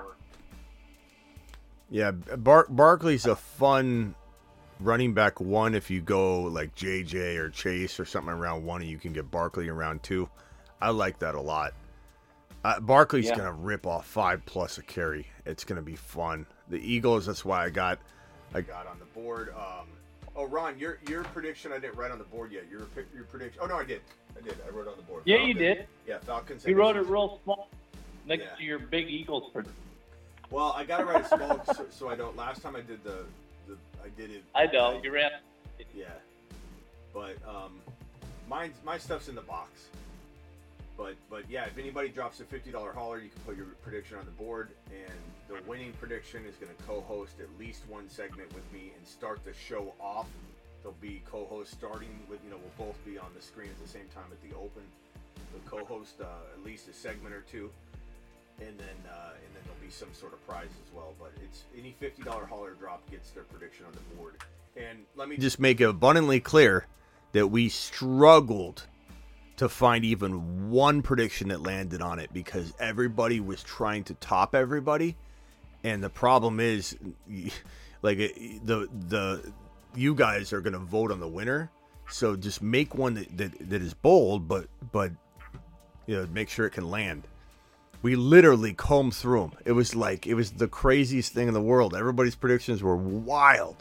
Yeah, Bar- Barkley's a fun running back one if you go like J J or Chase or something around one, and you can get Barkley in round two. I like that a lot. Uh, Barkley's Yeah. gonna rip off five plus a carry. It's gonna be fun. The Eagles. That's why I got. I got on the board. Um, oh, Ron, your your prediction I didn't write on the board yet. Your your prediction. Oh no, I did. I did. I wrote it on the board. Yeah, Falcons. you did. Yeah, Falcons. You wrote it real small next Yeah. to your big Eagles. For Well, I got to write it small so, so I don't. Last time I did the, the I did it. I know you ran. Yeah, but um, mine my stuff's in the box. But but yeah, if anybody drops a fifty dollar hauler, you can put your prediction on the board, and the winning prediction is going to co-host at least one segment with me and start the show off. There'll be co-hosts starting with, you know, we'll both be on the screen at the same time at the open. The co-host uh, at least a segment or two, and then uh, and then there'll be some sort of prize as well. But it's any fifty dollar hauler drop gets their prediction on the board. And let me just make it abundantly clear that we struggled to find even one prediction that landed on it because everybody was trying to top everybody, and the problem is, like the the you guys are going to vote on the winner, so just make one that, that that is bold, but but you know, make sure it can land. We literally combed through them. It was like it was the craziest thing in the world. Everybody's predictions were wild,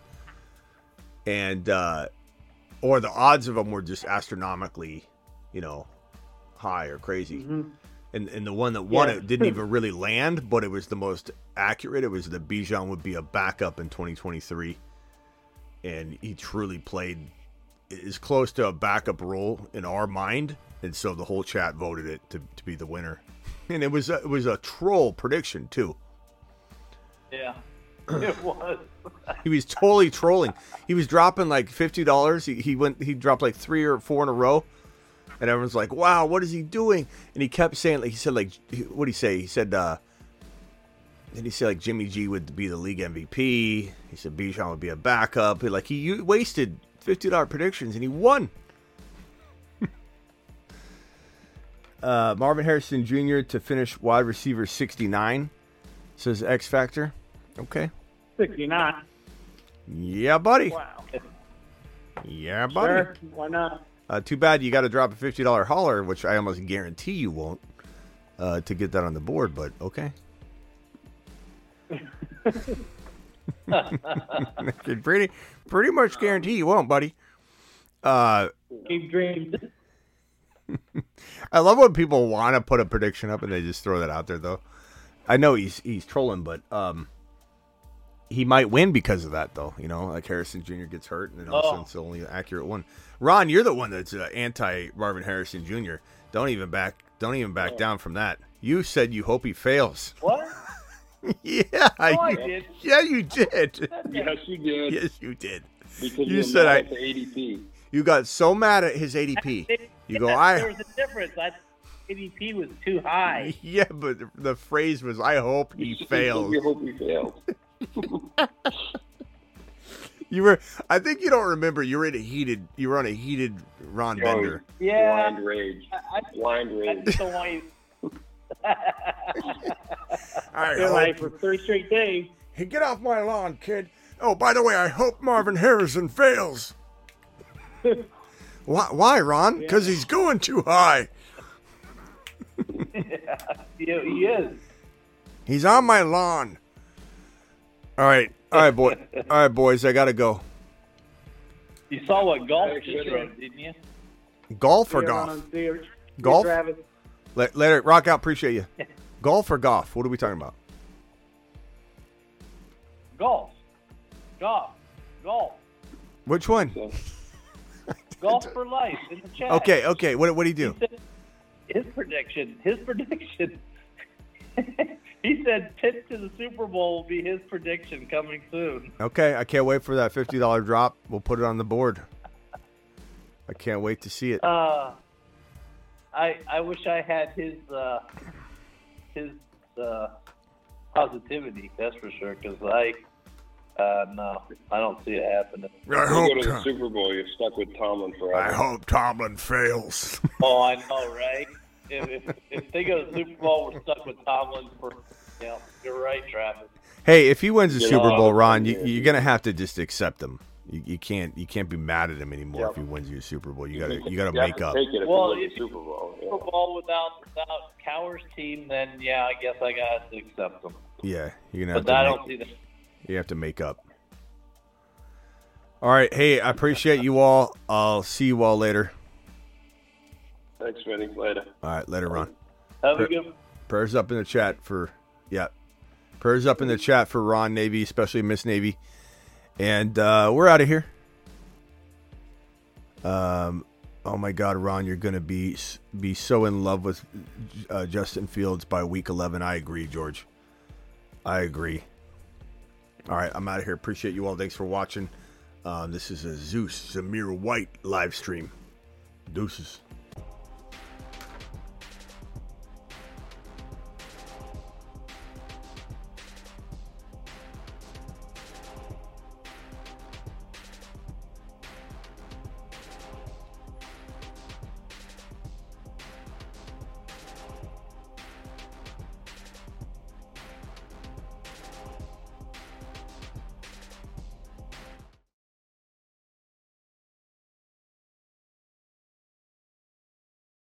and uh, or the odds of them were just astronomically, you know, high or crazy. Mm-hmm. And and the one that won yeah. it didn't even really land, but it was the most accurate. It was that Bijan would be a backup in twenty twenty-three. And he truly played as close to a backup role in our mind. And so the whole chat voted it to, to be the winner. And it was a, it was a troll prediction too. Yeah, it was. He was totally trolling. He was dropping like fifty dollars. He, he went. He dropped like three or four in a row. And everyone's like, wow, what is he doing? And he kept saying, like, he said, like, what did he say? He said, uh, did he say, like, Jimmy G would be the league M V P? He said Bijan would be a backup. Like, he wasted fifty dollar predictions, and he won. uh, Marvin Harrison Junior to finish wide receiver sixty-nine, says X Factor. Okay. sixty-nine. Yeah, buddy. Wow. Yeah, buddy. Sure, why not? Uh, too bad you got to drop a fifty dollar hauler, which I almost guarantee you won't, uh, to get that on the board, but okay. pretty pretty much guarantee you won't, buddy. Uh, Keep dreams. I love when people want to put a prediction up and they just throw that out there, though. I know he's he's trolling, but um, he might win because of that, though. You know, like Harrison Junior gets hurt, and then all of a sudden it's the only accurate one. Ron, you're the one that's uh, anti Marvin Harrison Junior Don't even back don't even back oh. down from that. You said you hope he fails. What? yeah, oh, you, I did. Yeah, you did. Yes, you did. Yes, you did. Because you you said I. at the A D P. You got so mad at his A D P. You go, I. There was a difference. I, A D P was too high. Yeah, but the phrase was, "I hope he fails." You hope he fails. You were. I think you don't remember. You were in a heated. You were on a heated Ron oh, Bender. Yeah. Blind rage. I, Blind rage. I just don't want you. I feel like for three straight days. Hey, get off my lawn, kid. Oh, by the way, I hope Marvin Harrison fails. why, why, Ron? Because yeah. he's going too high. yeah, he is. He's on my lawn. All right, all right, boy, all right, boys. I gotta go. You saw what golf just wrote, didn't you? Golf or yeah, golf? See, golf. Travis. Let, later, rock out. Appreciate you. Golf or golf? What are we talking about? Golf. Golf. Golf. Which one? Golf for life in the chat. Okay, okay. What what do you do? He said, his prediction. His prediction. He said Pitt to the Super Bowl will be his prediction coming soon. Okay, I can't wait for that fifty dollars drop. We'll put it on the board. I can't wait to see it. Uh, I I wish I had his uh, his uh, positivity. That's for sure. Because I uh, no, I don't see it happening. I If hope you go to the Tom- Super Bowl, you're stuck with Tomlin forever. I hope Tomlin fails. Oh, I know, right? If, if, if they go to the Super Bowl, we're stuck with Tomlin for, you know, you're right, Travis. Hey, if he wins the You Super know, Bowl, Ron, yeah. you, you're gonna have to just accept him. You, you can't you can't be mad at him anymore Yep. if he wins you a Super Bowl. You gotta you gotta You have make to up. Take it if Well, you win if the Super Bowl. Super Yeah. Bowl without without Cowher's team, then yeah, I guess I got to accept them. Yeah, you're gonna have But I to don't make, see that. you have to make up. All right, hey, I appreciate you all. I'll see you all later. Thanks, Vinny. Later. All right, later, Ron. Have a Per- good. Prayers up in the chat for yeah. Prayers up in the chat for Ron Navy, especially Miss Navy. And uh, we're out of here. Um, oh my God, Ron, you're gonna be be so in love with uh, Justin Fields by week eleven. I agree, George. I agree. All right, I'm out of here. Appreciate you all. Thanks for watching. Um, this is a Zeus Zamir White live stream. Deuces.